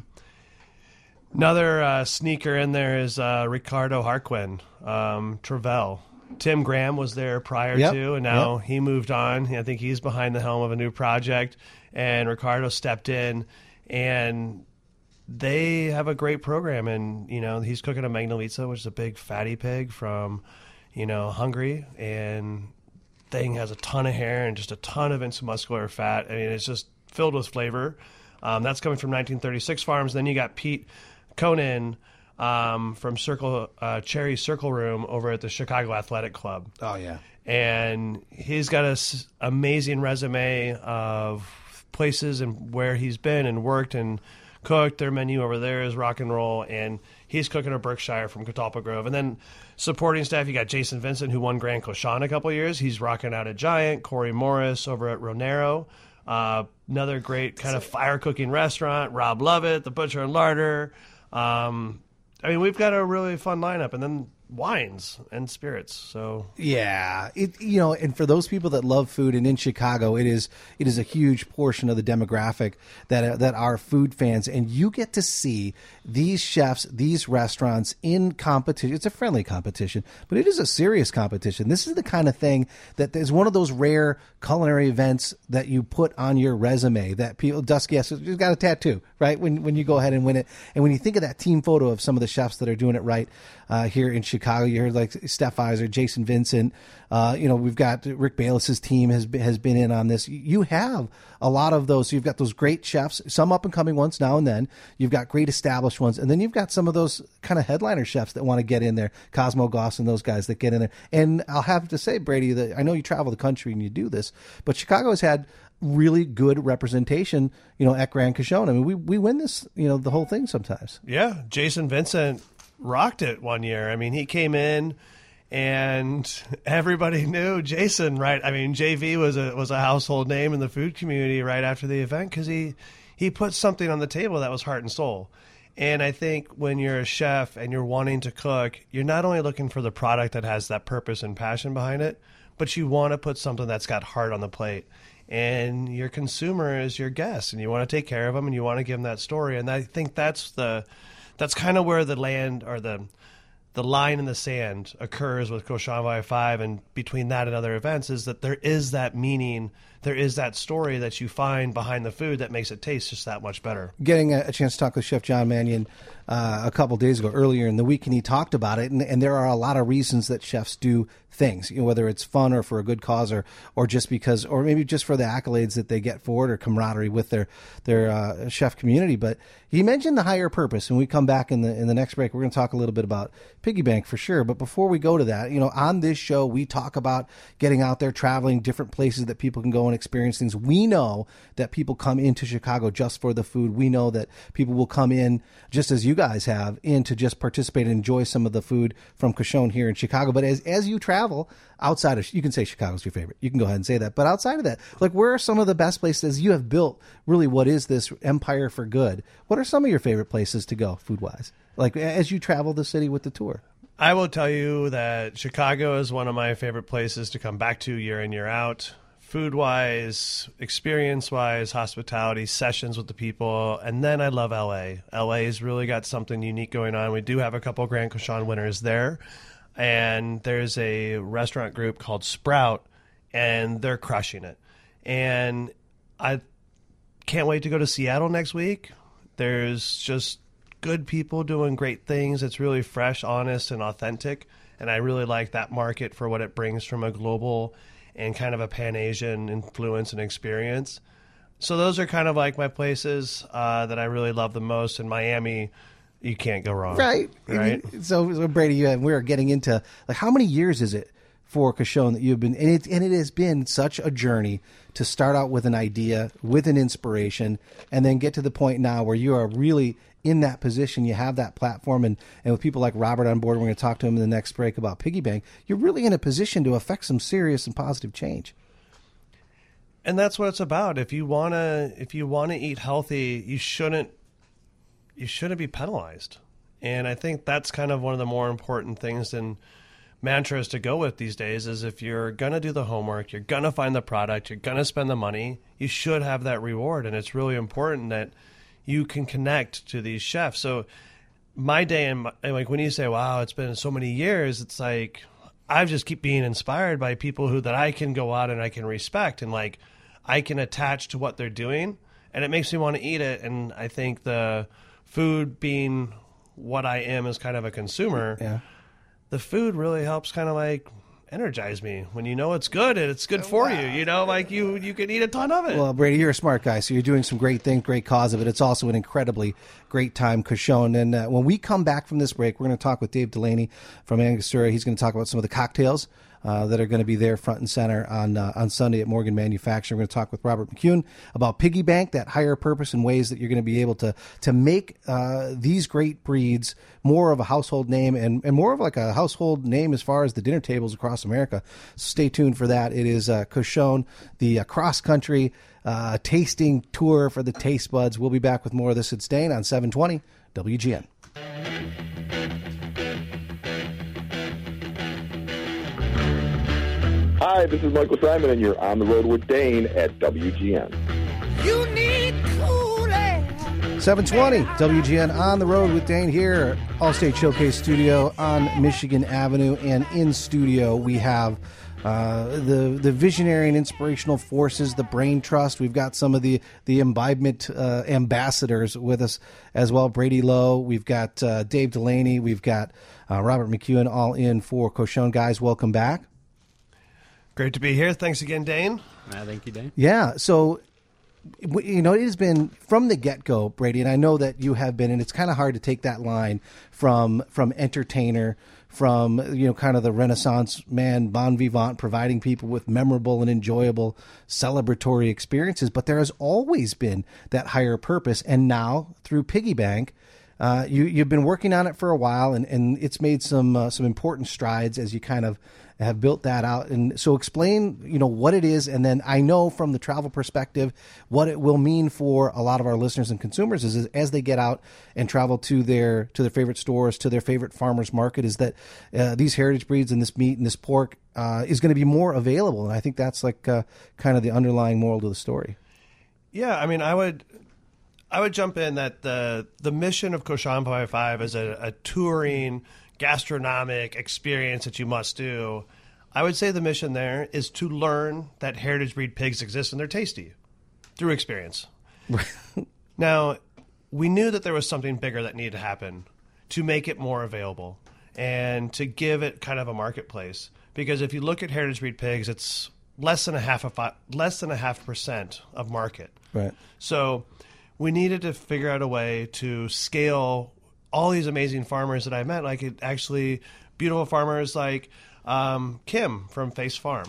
another uh, sneaker in there is uh, Ricardo Harquin, um, Travell. Tim Graham was there prior yep. to, and now yep. he moved on. I think he's behind the helm of a new project, and Ricardo stepped in, and they have a great program. And, you know, he's cooking a Magnolitza, which is a big fatty pig from, you know, Hungary, and thing has a ton of hair and just a ton of intramuscular fat. I mean, it's just filled with flavor. Um, that's coming from nineteen thirty-six Farms. Then you got Pete Conan, Um, from Circle uh, Cherry Circle Room over at the Chicago Athletic Club. Oh, yeah. And he's got an amazing resume of places and where he's been and worked and cooked. Their menu over there is rock and roll, and he's cooking a Berkshire from Catalpa Grove. And then supporting staff, you got Jason Vincent, who won Grand Cochon a couple of years. He's rocking out at Giant. Corey Morris over at Ronero. Uh, another great kind of fire cooking restaurant. Rob Lovett, the Butcher and Larder. Um I mean, we've got a really fun lineup, and then wines and spirits. So yeah, it you know, and for those people that love food, and in Chicago, it is it is a huge portion of the demographic that uh, that are food fans, and you get to see these chefs, these restaurants in competition. It's a friendly competition, but it is a serious competition. This is the kind of thing that is one of those rare culinary events that you put on your resume that people, Dusky has you've got a tattoo, right? When when you go ahead and win it. And when you think of that team photo of some of the chefs that are doing it right uh, here in Chicago, you heard like Steph Iser, Jason Vincent, uh, you know, we've got Rick Bayless's team has been, has been in on this. You have a lot of those. So you've got those great chefs, some up and coming ones now and then. You've got great established ones. And then you've got some of those kind of headliner chefs that want to get in there, Cosmo Goss and those guys that get in there. And I'll have to say, Brady, that I know you travel the country and you do this, but Chicago has had really good representation, you know, at Grand Cochon. I mean, we, we win this, you know, the whole thing sometimes. Yeah. Jason Vincent rocked it one year. I mean, he came in and everybody knew Jason, right? I mean, J V was a was a household name in the food community right after the event because he, he put something on the table that was heart and soul. And I think when you're a chef and you're wanting to cook, you're not only looking for the product that has that purpose and passion behind it, but you want to put something that's got heart on the plate. And your consumer is your guest, and you want to take care of them, and you want to give them that story. And I think that's the that's kind of where the land or the the line in the sand occurs with Cochon Y five, and between that and other events is that there is that meaning, there is that story that you find behind the food that makes it taste just that much better. Getting a, a chance to talk with Chef John Mannion uh, a couple days ago, earlier in the week, and he talked about it, and, and there are a lot of reasons that chefs do things, you know, whether it's fun or for a good cause, or or just because, or maybe just for the accolades that they get for it, or camaraderie with their their uh, chef community. But he mentioned the higher purpose, and we come back in the in the next break. We're going to talk a little bit about Piggy Bank for sure. But before we go to that, you know, on this show we talk about getting out there, traveling, different places that people can go and experience things. We know that people come into Chicago just for the food. We know that people will come in, just as you guys have, in to just participate and enjoy some of the food from Cochon here in Chicago. But as as you travel outside of, you can say Chicago's your favorite. You can go ahead and say that. But outside of that, like, where are some of the best places? You have built really what is this empire for good. What are some of your favorite places to go food-wise, like as you travel the city with the tour? I will tell you that Chicago is one of my favorite places to come back to year in, year out. Food-wise, experience-wise, hospitality, sessions with the people. And then I love L A. L A's really got something unique going on. We do have a couple of Grand Cochon winners there. And there's a restaurant group called Sprout, and they're crushing it. And I can't wait to go to Seattle next week. There's just good people doing great things. It's really fresh, honest, and authentic. And I really like that market for what it brings from a global and kind of a Pan-Asian influence and experience. So those are kind of like my places uh, that I really love the most. In Miami, you can't go wrong. Right. Right. So, so Brady, you and we're getting into, like, how many years is it for Cochon that you've been, and it, and it has been such a journey to start out with an idea, with an inspiration, and then get to the point now where you are really in that position. You have that platform, and, and with people like Robert on board, we're going to talk to him in the next break about Piggy Bank. You're really in a position to affect some serious and positive change. And that's what it's about. If you want to, if you want to eat healthy, you shouldn't, you shouldn't be penalized. And I think that's kind of one of the more important things and mantras to go with these days is if you're going to do the homework, you're going to find the product, you're going to spend the money, you should have that reward. And it's really important that you can connect to these chefs. So my day, and my, like when you say, wow, it's been so many years, it's like, I just keep being inspired by people who that I can go out and I can respect, and like I can attach to what they're doing, and it makes me want to eat it. And I think the food being what I am as kind of a consumer, yeah. the food really helps kind of like energize me when you know it's good and it's good for wow. you. You know, like you you can eat a ton of it. Well, Brady, you're a smart guy, so you're doing some great things, great cause of it. It's also an incredibly great time, Cochon. And uh, when we come back from this break, we're going to talk with Dave Delaney from Angostura. He's going to talk about some of the cocktails Uh, that are going to be there front and center on uh, on Sunday at Morgan Manufacturing. We're going to talk with Robert McCune about Piggy Bank, that higher purpose and ways that you're going to be able to to make uh, these great breeds more of a household name and, and more of like a household name as far as the dinner tables across America. So stay tuned for that. It is uh, Cochon, the uh, cross-country uh, tasting tour for the taste buds. We'll be back with more of this. It's Dane on seven twenty W G N. Hi, this is Michael Simon, and you're on the road with Dane at W G N. You need cool air. seven twenty W G N on the road with Dane here, Allstate Showcase Studio on Michigan Avenue. And in studio, we have uh, the the visionary and inspirational forces, the Brain Trust. We've got some of the, the imbibement uh, ambassadors with us as well. Brady Lowe, we've got uh, Dave Delaney, we've got uh, Robert McEwen, all in for Cochon. Guys, welcome back. Great to be here. Thanks again, Dane. Uh, thank you, Dane. Yeah. So, you know, it has been from the get-go, Brady, and I know that you have been, and it's kind of hard to take that line from from entertainer, from, you know, kind of the Renaissance man, bon vivant, providing people with memorable and enjoyable celebratory experiences. But there has always been that higher purpose. And now, through Piggy Bank, uh, you, you've been working on it for a while, and, and it's made some uh, some important strides as you kind of have built that out. And so explain, you know, what it is. And then I know from the travel perspective, what it will mean for a lot of our listeners and consumers is, is as they get out and travel to their, to their favorite stores, to their favorite farmer's market, is that uh, these heritage breeds and this meat and this pork uh, is going to be more available. And I think that's like uh, kind of the underlying moral to the story. Yeah. I mean, I would, I would jump in that the, the mission of Cochon five is a, a touring gastronomic experience that you must do. I would say the mission there is to learn that heritage breed pigs exist and they're tasty through experience. Now, we knew that there was something bigger that needed to happen to make it more available and to give it kind of a marketplace. Because if you look at heritage breed pigs, it's less than a half of five, less than a half percent of market. Right. So we needed to figure out a way to scale all these amazing farmers that I met, like it actually beautiful farmers like um, Kim from Face Farm.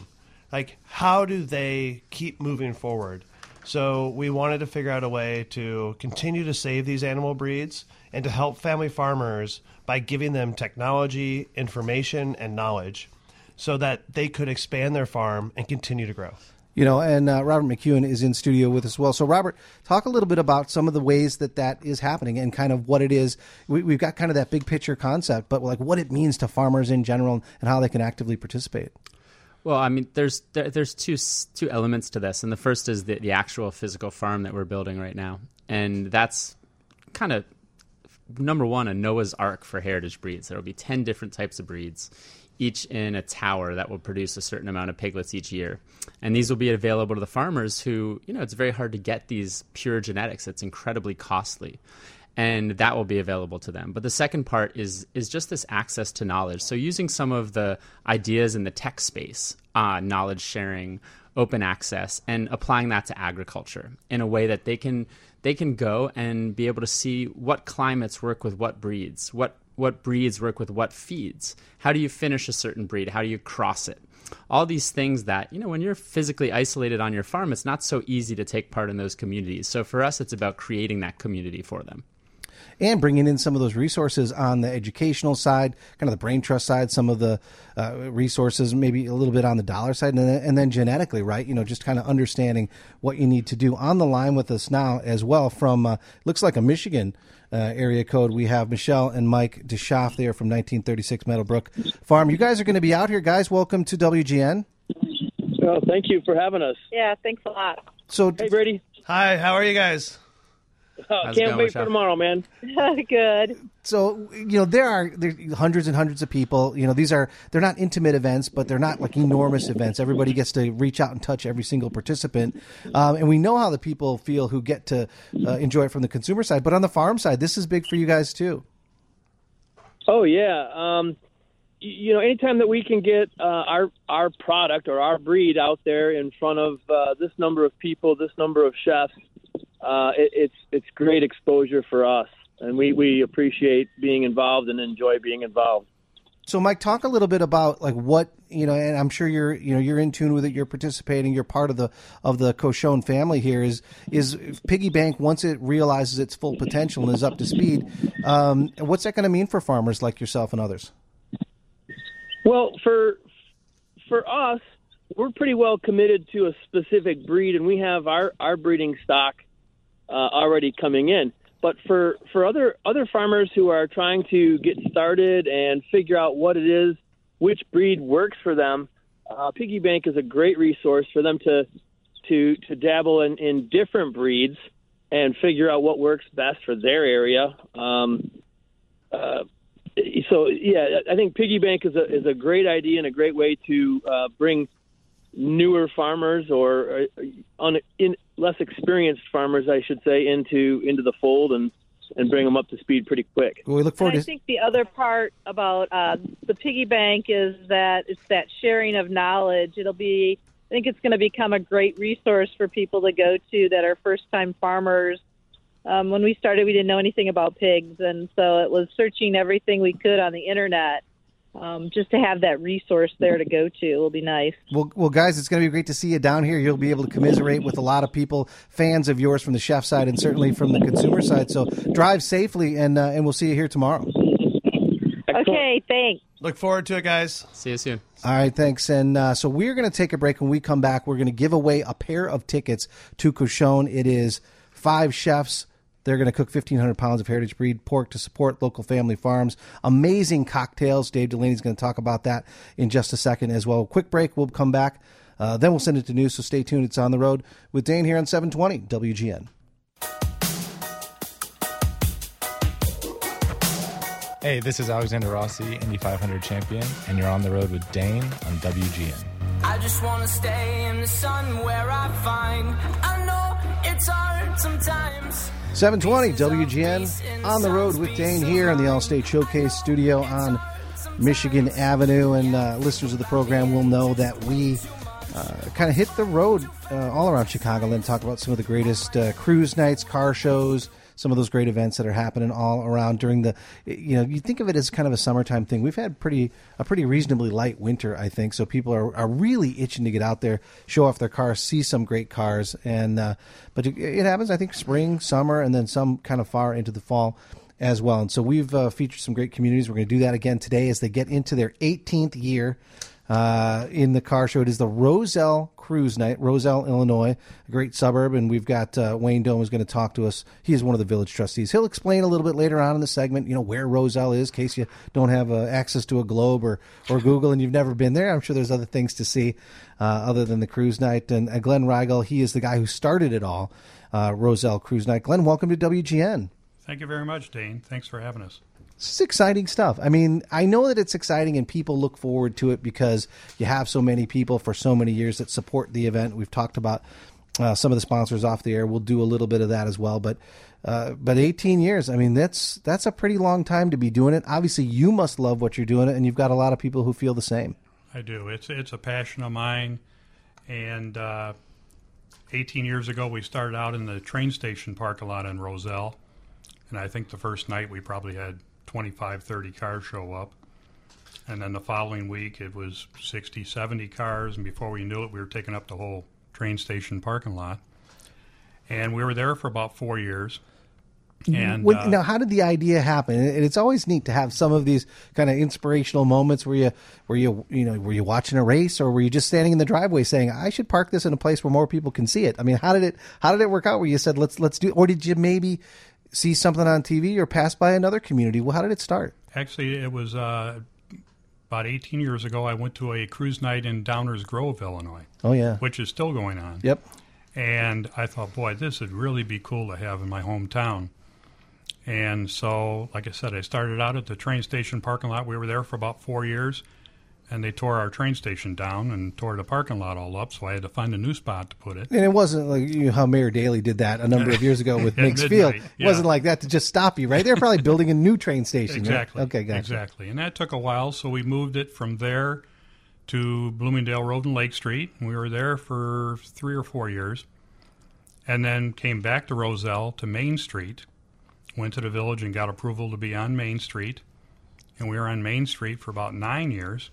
like, how do they keep moving forward? So we wanted to figure out a way to continue to save these animal breeds and to help family farmers by giving them technology, information, and knowledge so that they could expand their farm and continue to grow. You know, and uh, Robert McEwen is in studio with us as well. So, Robert, talk a little bit about some of the ways that that is happening and kind of what it is. We, we've got kind of that big picture concept, but like what it means to farmers in general and how they can actively participate. Well, I mean, there's there, there's two two elements to this, and the first is the, the actual physical farm that we're building right now, and that's kind of number one, a Noah's Ark for heritage breeds. There will be ten different types of breeds, each in a tower that will produce a certain amount of piglets each year. And these will be available to the farmers who, you know, it's very hard to get these pure genetics. It's incredibly costly. And that will be available to them. But the second part is is just this access to knowledge. So using some of the ideas in the tech space, uh, knowledge sharing, open access, and applying that to agriculture in a way that they can they can go and be able to see what climates work with what breeds, what what breeds work with what feeds. How do you finish a certain breed? How do you cross it? All these things that, you know, when you're physically isolated on your farm, it's not so easy to take part in those communities. So for us, it's about creating that community for them. And bringing in some of those resources on the educational side, kind of the brain trust side, some of the uh, resources, maybe a little bit on the dollar side, and then, and then genetically, right? You know, just kind of understanding what you need to do. On the line with us now as well from, uh, looks like a Michigan uh, area code, we have Michelle and Mike DeSchaff there from nineteen thirty-six Meadowbrook Farm. You guys are going to be out here, guys. Welcome to W G N. Well, thank you for having us. Yeah, thanks a lot. So, hey, Brady. Hi, how are you guys? Uh, can't wait for tomorrow, man. Good. So, you know, there are there are hundreds and hundreds of people. You know, these are, they're not intimate events, but they're not like enormous events. Everybody gets to reach out and touch every single participant. Um, and we know how the people feel who get to uh, enjoy it from the consumer side. But on the farm side, this is big for you guys, too. Oh, yeah. Um, you know, anytime that we can get uh, our our product or our breed out there in front of uh, this number of people, this number of chefs, Uh, it, it's it's great exposure for us, and we, we appreciate being involved and enjoy being involved. So, Mike, talk a little bit about like what, you know, and I'm sure you're you know you're in tune with it. You're participating. You're part of the of the Cochon family here. Is is Piggy Bank, once it realizes its full potential and is up to speed? Um, what's that going to mean for farmers like yourself and others? Well, for for us, we're pretty well committed to a specific breed, and we have our, our breeding stock Uh, already coming in. But for, for other other farmers who are trying to get started and figure out what it is, which breed works for them, uh, Piggy Bank is a great resource for them to to to dabble in, in different breeds and figure out what works best for their area. Um, uh, so yeah, I think Piggy Bank is a is a great idea and a great way to uh, bring newer farmers or uh, un, in, less experienced farmers, I should say, into into the fold and, and bring them up to speed pretty quick. Well, we look forward and I to... think the other part about uh, the piggy bank is that it's that sharing of knowledge. It'll be, I think it's going to become a great resource for people to go to that are first-time farmers. Um, when we started, we didn't know anything about pigs, and so it was searching everything we could on the internet. Um, just to have that resource there to go to will be nice. Well, well, guys, it's going to be great to see you down here. You'll be able to commiserate with a lot of people, fans of yours from the chef side and certainly from the consumer side. So drive safely, and uh, and we'll see you here tomorrow. Okay, thanks. Look forward to it, guys. See you soon. All right, thanks. And uh, so we're going to take a break. When we come back, we're going to give away a pair of tickets to Cochon. It is five chefs. They're going to cook fifteen hundred pounds of heritage breed pork to support local family farms. Amazing cocktails. Dave Delaney's going to talk about that in just a second as well. Quick break. We'll come back. Uh, then we'll send it to news, so stay tuned. It's On the Road with Dane here on seven twenty W G N. Hey, this is Alexander Rossi, Indy five hundred champion, and you're on the road with Dane on W G N. I just want to stay in the sun where I find I know it's hard sometimes. seven twenty W G N, on the road with Dane here in the Allstate Showcase studio on Michigan Avenue. And uh, listeners of the program will know that we uh, kind of hit the road uh, all around Chicagoland, talk about some of the greatest uh, cruise nights, car shows, some of those great events that are happening all around during the, you know, you think of it as kind of a summertime thing. We've had pretty a pretty reasonably light winter, I think, so people are, are really itching to get out there, show off their cars, see some great cars, and uh, but it, it happens, I think, spring, summer, and then some kind of far into the fall as well. And so we've uh, featured some great communities. We're going to do that again today as they get into their eighteenth year uh, in the car show. It is the Roselle Cruise Night, Roselle, Illinois, a great suburb. And we've got uh, Wayne Dome is going to talk to us. He is one of the village trustees. He'll explain a little bit later on in the segment, you know, where Roselle is, in case you don't have uh, access to a globe or, or Google and you've never been there. I'm sure there's other things to see uh, other than the cruise night. And uh, Glenn Rigel, he is the guy who started it all, uh, Roselle Cruise Night. Glenn, welcome to W G N. Thank you very much, Dane. Thanks for having us. This is exciting stuff. I mean, I know that it's exciting and people look forward to it because you have so many people for so many years that support the event. We've talked about uh, some of the sponsors off the air. We'll do a little bit of that as well. But uh, but eighteen years, I mean, that's that's a pretty long time to be doing it. Obviously, you must love what you're doing, and you've got a lot of people who feel the same. I do. It's, it's a passion of mine. And uh, eighteen years ago, we started out in the train station parking lot in Roselle. And I think the first night we probably had twenty-five, thirty cars show up. And then the following week it was sixty, seventy cars. And before we knew it, we were taking up the whole train station parking lot. And we were there for about four years. And when, uh, now, how did the idea happen? And it's always neat to have some of these kind of inspirational moments where you, where you, you know, were you watching a race, or were you just standing in the driveway saying, "I should park this in a place where more people can see it"? I mean, how did it, how did it work out? Where you said, "Let's let's do," or did you maybe see something on T V or pass by another community? Well, how did it start? Actually, it was uh, about eighteen years ago. I went to a cruise night in Downers Grove, Illinois. Oh yeah, which is still going on. Yep. And I thought, boy, this would really be cool to have in my hometown. And so, like I said, I started out at the train station parking lot. We were there for about four years, and they tore our train station down and tore the parking lot all up, so I had to find a new spot to put it. And it wasn't like you know, how Mayor Daley did that a number of years ago with Meigs Field. It yeah. wasn't like that to just stop you, right? They're probably building a new train station. Exactly. Right? Okay, gotcha. Exactly. And that took a while, so we moved it from there to Bloomingdale Road and Lake Street. We were there for three or four years, and then came back to Roselle to Main Street, went to the village and got approval to be on Main Street, and we were on Main Street for about nine years.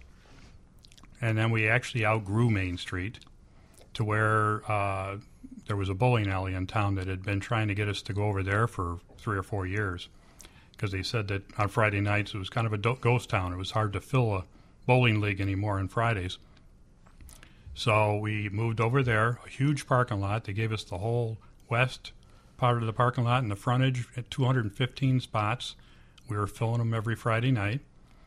And then we actually outgrew Main Street to where uh, there was a bowling alley in town that had been trying to get us to go over there for three or four years, because they said that on Friday nights it was kind of a do- ghost town. It was hard to fill a bowling league anymore on Fridays. So we moved over there, a huge parking lot. They gave us the whole west part of the parking lot and the frontage at two hundred fifteen spots. We were filling them every Friday night.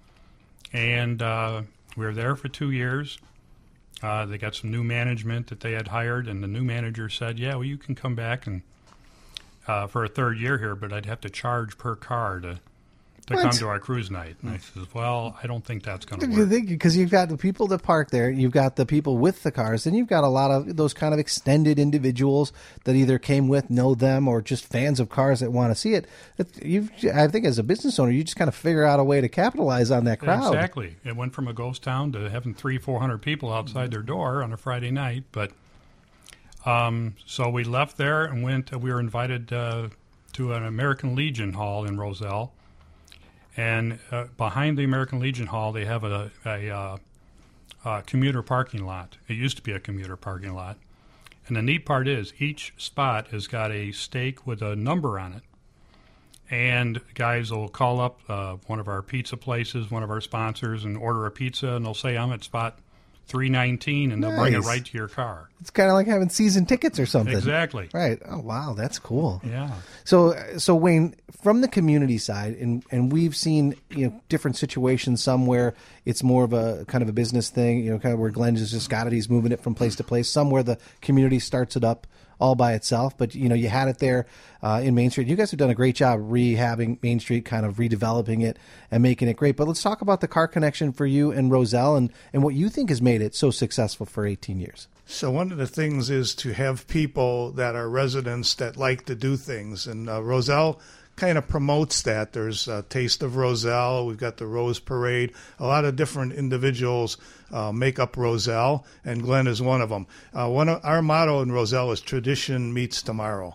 And uh, we were there for two years. Uh, they got some new management that they had hired, and the new manager said, yeah, well, you can come back and uh, for a third year here, but I'd have to charge per car to to What? come to our cruise night. And I says, well, I don't think that's going to Do work. you think, because you've got the people that park there, you've got the people with the cars, and you've got a lot of those kind of extended individuals that either came with, know them, or just fans of cars that want to see it. It- You've, I think as a business owner, you just kind of figure out a way to capitalize on that crowd. Exactly. It went from a ghost town to having three, four hundred people outside their door on a Friday night. But um, so we left there and went. We were invited uh, to an American Legion Hall in Roselle, and uh, behind the American Legion Hall, they have a, a, uh, a commuter parking lot. It used to be a commuter parking lot, and the neat part is each spot has got a stake with a number on it. And guys will call up uh, one of our pizza places, one of our sponsors, and order a pizza, and they'll say, I'm at spot three nineteen, and they'll bring it Nice. right to your car. It's kind of like having season tickets or something. Exactly. Right. Oh, wow. That's cool. Yeah. So, so Wayne, from the community side, and, and we've seen, you know, different situations, some where it's more of a kind of a business thing, you know, kind of where Glenn has just got it, he's moving it from place to place, some where the community starts it up all by itself. But, you know, you had it there uh, in Main Street. You guys have done a great job rehabbing Main Street, kind of redeveloping it and making it great. But let's talk about the car connection for you and Roselle, and, and what you think has made it so successful for eighteen years. So one of the things is to have people that are residents that like to do things, and uh, Roselle kind of promotes that. There's a Taste of Roselle. We've got the Rose Parade. A lot of different individuals uh, make up Roselle, and Glenn is one of them. Uh, one of our motto in Roselle is tradition meets tomorrow.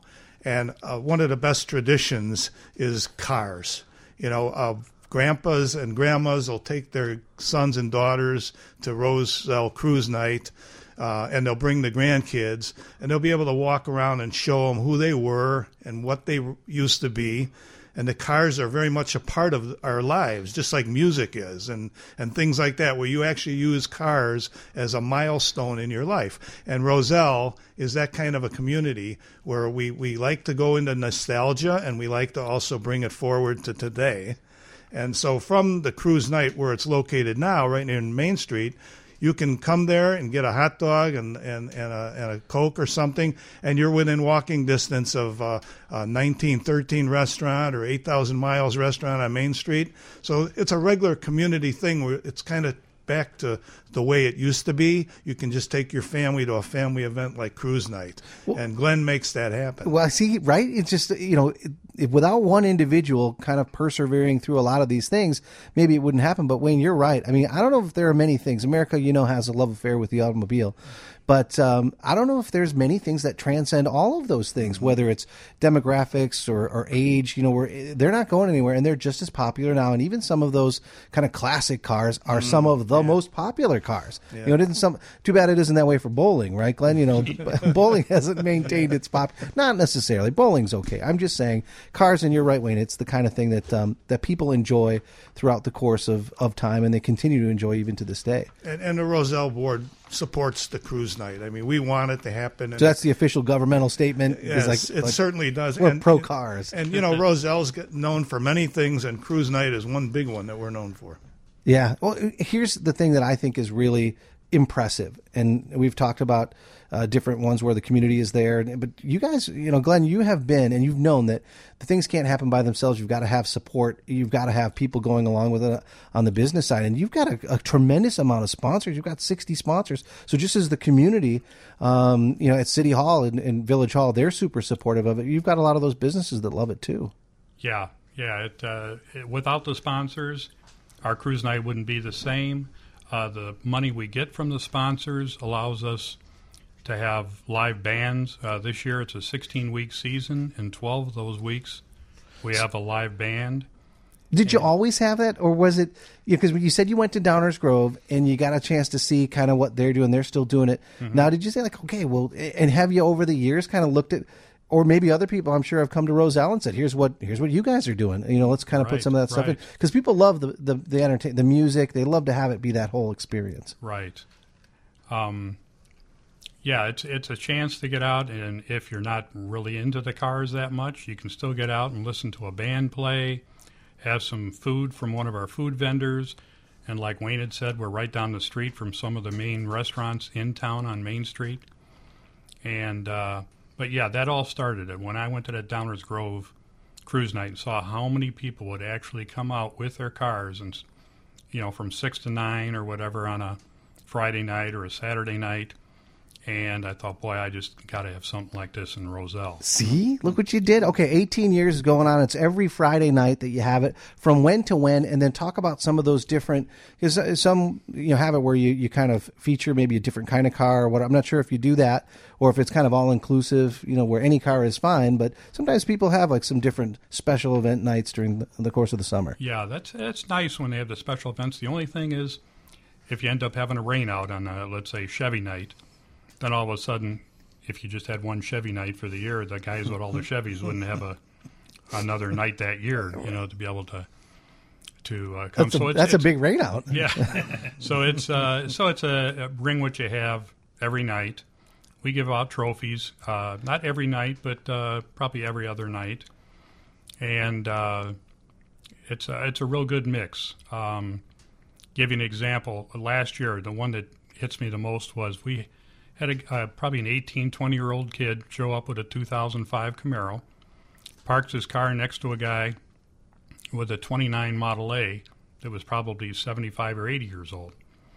And uh, one of the best traditions is cars. You know, uh, grandpas and grandmas will take their sons and daughters to Roselle Cruise Night, uh, and they'll bring the grandkids, and they'll be able to walk around and show them who they were and what they used to be. And the cars are very much a part of our lives, just like music is, and, and things like that, where you actually use cars as a milestone in your life. And Roselle is that kind of a community where we, we like to go into nostalgia, and we like to also bring it forward to today. And so from the cruise night where it's located now, right near Main Street, you can come there and get a hot dog and, and, and, a, and a Coke or something, and you're within walking distance of uh, a nineteen thirteen restaurant or eight thousand Miles restaurant on Main Street. So it's a regular community thing where it's kind of back to the way it used to be. You can just take your family to a family event like Cruise Night, well, and Glenn makes that happen. Well, see, right? It's just, you know, if without one individual kind of persevering through a lot of these things, maybe it wouldn't happen. But Wayne, you're right. I mean, I don't know if there are many things. America, you know, has a love affair with the automobile. But um, I don't know if there's many things that transcend all of those things, whether it's demographics or, or age. You know, where they're not going anywhere, and they're just as popular now. And even some of those kind of classic cars are mm, some of the yeah. most popular cars. Yeah. You know, it isn't some. Too bad it isn't that way for bowling, right, Glenn? You know, bowling hasn't maintained its pop. Not necessarily. Bowling's okay. I'm just saying cars. And you're right, Wayne. It's the kind of thing that um, that people enjoy throughout the course of, of time, and they continue to enjoy even to this day. And, and the Roselle board supports the cruise night. I mean, we want it to happen. And so that's the official governmental statement? Yes, like, it like, certainly does. We're and, pro-cars. And, and, you know, Roselle's known for many things, and cruise night is one big one that we're known for. Yeah. Well, here's the thing that I think is really impressive, and we've talked about uh, different ones where the community is there, but you guys, you know, Glenn, you have been and you've known that the things can't happen by themselves. You've got to have support. You've got to have people going along with it on the business side, and you've got a, a tremendous amount of sponsors. You've got sixty sponsors. So just as the community, um, you know, at City Hall and, and Village Hall, they're super supportive of it. You've got a lot of those businesses that love it too. Yeah, yeah. It, uh, it, without the sponsors, our cruise night wouldn't be the same. Uh, the money we get from the sponsors allows us to have live bands. Uh, this year it's a sixteen-week season. In twelve of those weeks, we have a live band. Did you always have that, or was it because you, know, you said you went to Downers Grove and you got a chance to see kind of what they're doing? They're still doing it. Mm-hmm. Now, did you say like, okay, well, and have you over the years kind of looked at, or maybe other people I'm sure have come to Roselle and said, here's what here's what you guys are doing. You know, let's kind of right, put some of that right. stuff in, because people love the the the entertain the music. They love to have it be that whole experience. Right. Um. Yeah, it's it's a chance to get out, and if you're not really into the cars that much, you can still get out and listen to a band play, have some food from one of our food vendors, and like Wayne had said, we're right down the street from some of the main restaurants in town on Main Street. And uh, but yeah, that all started it when I went to that Downers Grove cruise night and saw how many people would actually come out with their cars, and you know, from six to nine or whatever on a Friday night or a Saturday night. And I thought, boy, I just got to have something like this in Roselle. See? Look what you did. Okay, eighteen years is going on. It's every Friday night that you have it. From when to when? And then talk about some of those different, because some, you know, have it where you, you kind of feature maybe a different kind of car or what. I'm not sure if you do that or if it's kind of all-inclusive, you know, where any car is fine. But sometimes people have like some different special event nights during the, the course of the summer. Yeah, that's, that's nice when they have the special events. The only thing is if you end up having a rain out on, a, let's say, Chevy night, then all of a sudden, if you just had one Chevy night for the year, the guys with all the Chevys wouldn't have a another night that year, you know, to be able to to uh, come. That's, a, so it's, that's it's, a big rain out. Yeah. so it's uh, so it's a, a bring what you have every night. We give out trophies, uh, not every night, but uh, probably every other night, and uh, it's a, it's a real good mix. Um, give you an example. Last year, the one that hits me the most was we had a, uh, probably an eighteen, twenty-year-old kid show up with a two thousand five Camaro, parks his car next to a guy with a twenty-nine Model A that was probably seventy-five or eighty years old.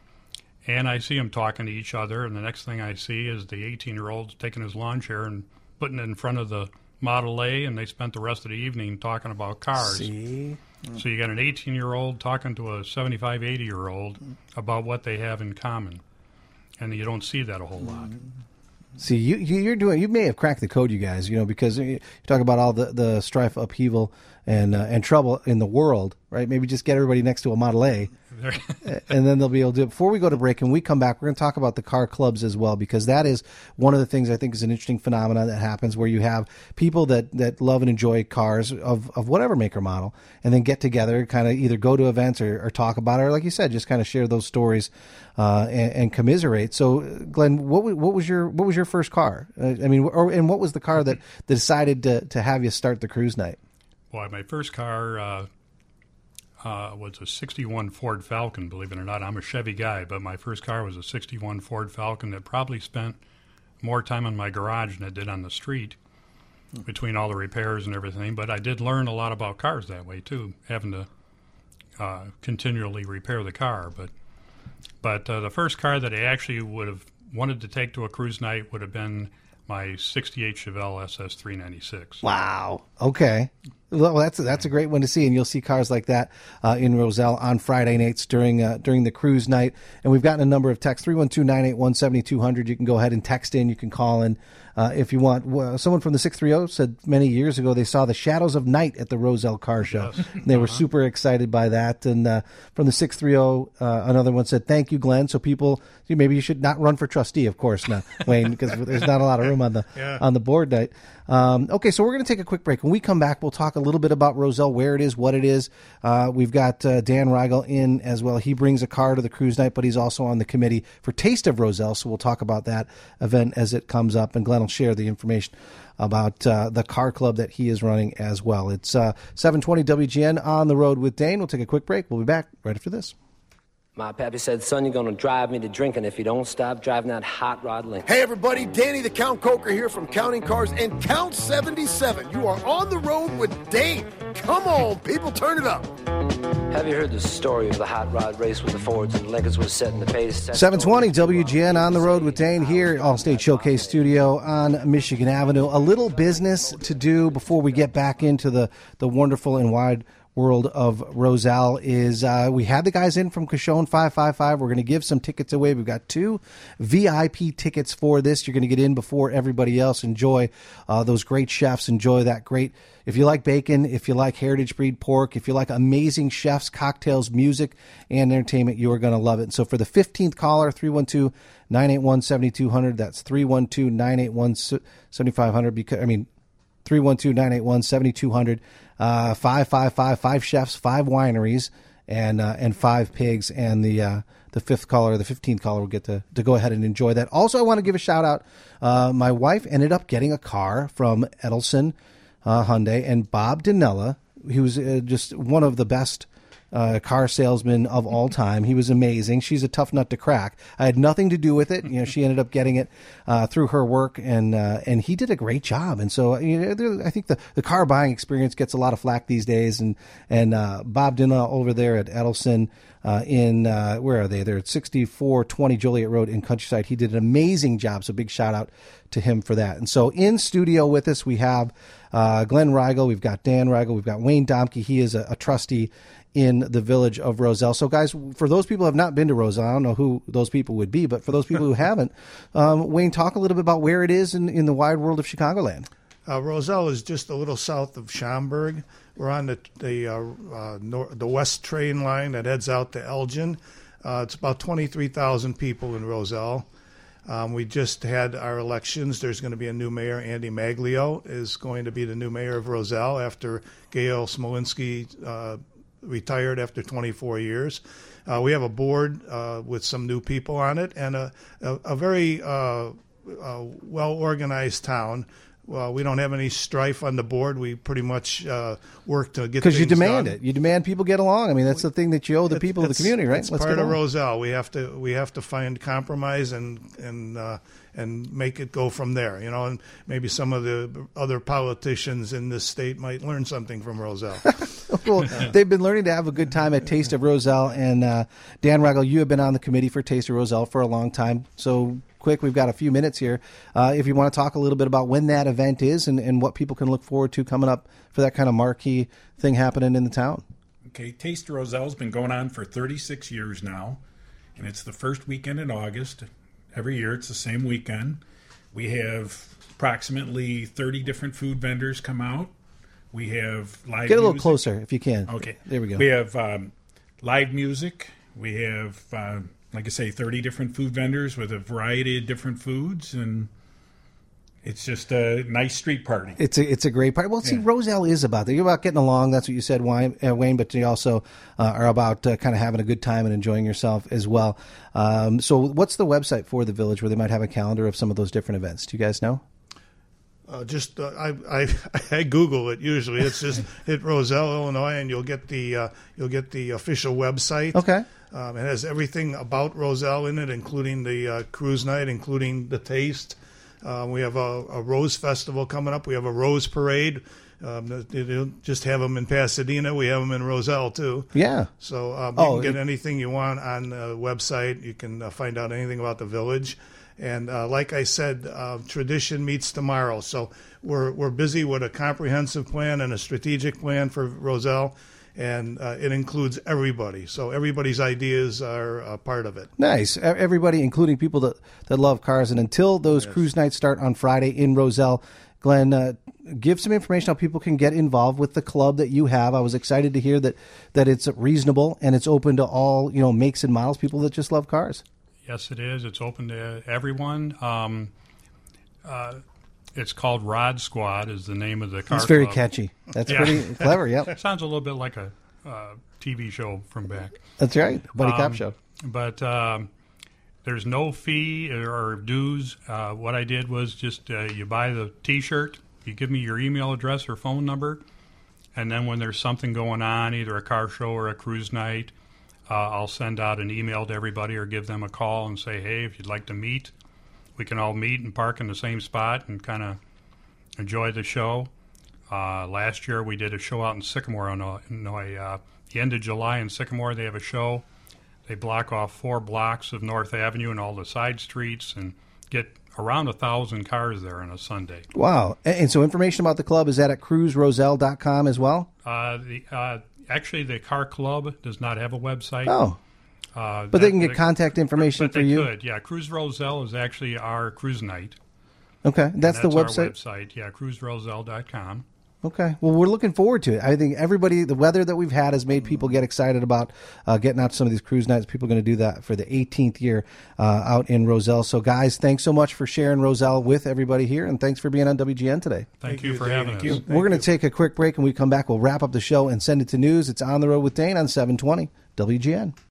And I see them talking to each other, and the next thing I see is the eighteen-year-old taking his lawn chair and putting it in front of the Model A, and they spent the rest of the evening talking about cars. See? So you got an eighteen-year-old talking to a seventy-five, eighty-year-old about what they have in common. And you don't see that a whole lot. See, you, you you're doing. You may have cracked the code, you guys. You know, because you talk about all the, the strife, upheaval, and uh, and trouble in the world, right? Maybe just get everybody next to a Model A, and then they'll be able to do it. Before we go to break and we come back, we're going to talk about the car clubs as well, because that is one of the things I think is an interesting phenomenon that happens where you have people that, that love and enjoy cars of, of whatever make or model, and then get together, kind of either go to events or, or talk about it, or like you said, just kind of share those stories uh, and, and commiserate. So, Glenn, what what was your what was your first car? Uh, I mean, or and what was the car that, that decided to to have you start the cruise night? Boy, my first car uh, uh, was a sixty-one Ford Falcon, believe it or not. I'm a Chevy guy, but my first car was a sixty-one Ford Falcon that probably spent more time in my garage than it did on the street between all the repairs and everything. But I did learn a lot about cars that way, too, having to uh, continually repair the car. But, but uh, the first car that I actually would have wanted to take to a cruise night would have been my sixty-eight Chevelle S S three ninety-six. Wow. Okay. Well, that's that's a great one to see, and you'll see cars like that uh, in Roselle on Friday nights during uh, during the cruise night. And we've gotten a number of texts: three one two, nine eight one, seven two zero zero. You can go ahead and text in. You can call in uh, if you want. Well, someone from the six three zero said many years ago they saw the Shadows of Night at the Roselle Car Show. Yes. They were Uh-huh. super excited by that. And uh, from the six three zero, uh, another one said, "Thank you, Glenn." So people, maybe you should not run for trustee, of course, now, Wayne, because there's not a lot of room on the Yeah. on the board night. Um, okay, so we're going to take a quick break. When we come back, we'll talk a little bit about Roselle, where it is, what it is. Uh, we've got uh, Dan Reigel in as well. He brings a car to the cruise night, but he's also on the committee for Taste of Roselle, so we'll talk about that event as it comes up, and Glenn will share the information about uh, the car club that he is running as well. It's uh, seven twenty W G N On the Road with Dane. We'll take a quick break. We'll be back right after this. My pappy said, son, you're going to drive me to drinking if you don't stop driving that hot rod Lincoln. Hey everybody, Danny the Count Coker here from Counting Cars and Count seventy-seven. You are on the road with Dane. Come on, people, turn it up. Have you heard the story of the hot rod race with the Fords and Lincolns was setting the pace? seven twenty W G N On the Road with Dane here, Allstate Showcase Studio on Michigan Avenue. A little business to do before we get back into the, the wonderful and wide world of Roselle is uh, we had the guys in from Cochon five five five. We're going to give some tickets away. We've got two V I P tickets for this. You're going to get in before everybody else. Enjoy uh, those great chefs. Enjoy that great. If you like bacon, if you like heritage breed pork, if you like amazing chefs, cocktails, music, and entertainment, you are going to love it. And so for the fifteenth caller, three one two, nine eight one, seven two zero zero. That's three one two, nine eight one, seven five zero zero. Because, I mean, three one two, nine eight one, seven two zero zero. Uh, five, five, five, five chefs, five wineries, and uh, and five pigs. And the uh, the fifth caller, the fifteenth caller, will get to, to go ahead and enjoy that. Also, I want to give a shout out. Uh, my wife ended up getting a car from Edelson uh, Hyundai, and Bob Dinella, he was uh, just one of the best Uh, car salesman of all time. He was amazing. She's a tough nut to crack. I had nothing to do with it. You know, she ended up getting it uh, through her work, and uh, and he did a great job. And so, you know, there, I think the, the car buying experience gets a lot of flack these days. And and uh, Bob Dinah over there at Edelson uh, in uh, where are they? They're at sixty-four twenty Joliet Road in Countryside. He did an amazing job. So big shout out to him for that. And so in studio with us we have uh, Glenn Reigel. We've got Dan Reigel. We've got Wayne Domke. He is a, a trustee in the village of Roselle. So, guys, for those people who have not been to Roselle, I don't know who those people would be, but for those people who haven't, um, Wayne, talk a little bit about where it is in, in the wide world of Chicagoland. Uh, Roselle is just a little south of Schaumburg. We're on the the, uh, uh, nor- the west train line that heads out to Elgin. Uh, it's about twenty-three thousand people in Roselle. Um, we just had our elections. There's going to be a new mayor. Andy Maglio is going to be the new mayor of Roselle after Gail Smolinski uh, retired after twenty-four years. Uh, we have a board uh, with some new people on it, and a, a, a very uh, uh, well-organized town. Well, we don't have any strife on the board. We pretty much uh, work to get things Because you demand done. it. You demand people get along. I mean, that's the thing that you owe the people of the community, right? It's Let's part get of along. Roselle. We have to we have to find compromise and and uh, and make it go from there. You know, and maybe some of the other politicians in this state might learn something from Roselle. Well, they've been learning to have a good time at Taste of Roselle. And uh, Dan Reigel, you have been on the committee for Taste of Roselle for a long time. So quick, we've got a few minutes here. Uh, if you want to talk a little bit about when that event is and, and what people can look forward to coming up for that kind of marquee thing happening in the town. Okay, Taste of Roselle's been going on for thirty-six years now, and it's the first weekend in August. Every year it's the same weekend. We have approximately thirty different food vendors come out. We have live Get a little music. closer if you can. Okay. There we go. We have um, live music. We have, uh, like I say, thirty different food vendors with a variety of different foods, and it's just a nice street party. It's a it's a great party. Well, see, Yeah. Roselle is about that. You're about getting along. That's what you said, Wayne. Uh, Wayne but you also uh, are about uh, kind of having a good time and enjoying yourself as well. Um, so, what's the website for the Village where they might have a calendar of some of those different events? Do you guys know? Uh, just uh, I, I I Google it usually. It's just hit Roselle, Illinois, and you'll get the uh, you'll get the official website. Okay. Um, it has everything about Roselle in it, including the uh, cruise night, including the taste. Uh, we have a, a Rose Festival coming up. We have a Rose Parade. Um, they don't just have them in Pasadena. We have them in Roselle too. Yeah. So um, you Oh, can get it- anything you want on the website. You can uh, find out anything about the village. And uh, like I said, uh, tradition meets tomorrow. So we're we're busy with a comprehensive plan and a strategic plan for Roselle, and uh, it includes everybody. So everybody's ideas are a part of it. Nice. E- Everybody, including people that, that love cars. And until those cruise nights start on Friday in Roselle, Glenn, uh, give some information how people can get involved with the club that you have. I was excited to hear that, that it's reasonable and it's open to all, you know, makes and models, people that just love cars. Yes, it is. It's open to everyone. Um, uh, it's called Rod Squad is the name of the car It's very club. catchy. That's pretty clever, yep. Sounds a little bit like a uh, T V show from back. That's right, buddy cop Um, show. But um, there's no fee or dues. Uh, what I did was just uh, you buy the T-shirt, you give me your email address or phone number, and then when there's something going on, either a car show or a cruise night, uh, I'll send out an email to everybody or give them a call and say, hey, if you'd like to meet, we can all meet and park in the same spot and kind of enjoy the show. Uh, last year we did a show out in Sycamore, Illinois. Uh, the end of July in Sycamore, they have a show. They block off four blocks of North Avenue and all the side streets and get around a thousand cars there on a Sunday. Wow. And, and so information about the club, is that at cruise roselle dot com as well? Uh, the uh, Actually, the car club does not have a website. Oh. Uh, But they can get contact information but for they you? could, yeah. Cruise Roselle is actually our cruise night. Okay. And That's, the our website? website, yeah, cruise roselle dot com. Okay. Well, we're looking forward to it. I think everybody, the weather that we've had has made people get excited about uh, getting out to some of these cruise nights. People are going to do that for the eighteenth year uh, out in Roselle. So, guys, thanks so much for sharing Roselle with everybody here, and thanks for being on W G N today. Thank, you for having us. We're going to take a quick break, and we come back. We'll wrap up the show and send it to news. It's On the Road with Dane on seven twenty W G N.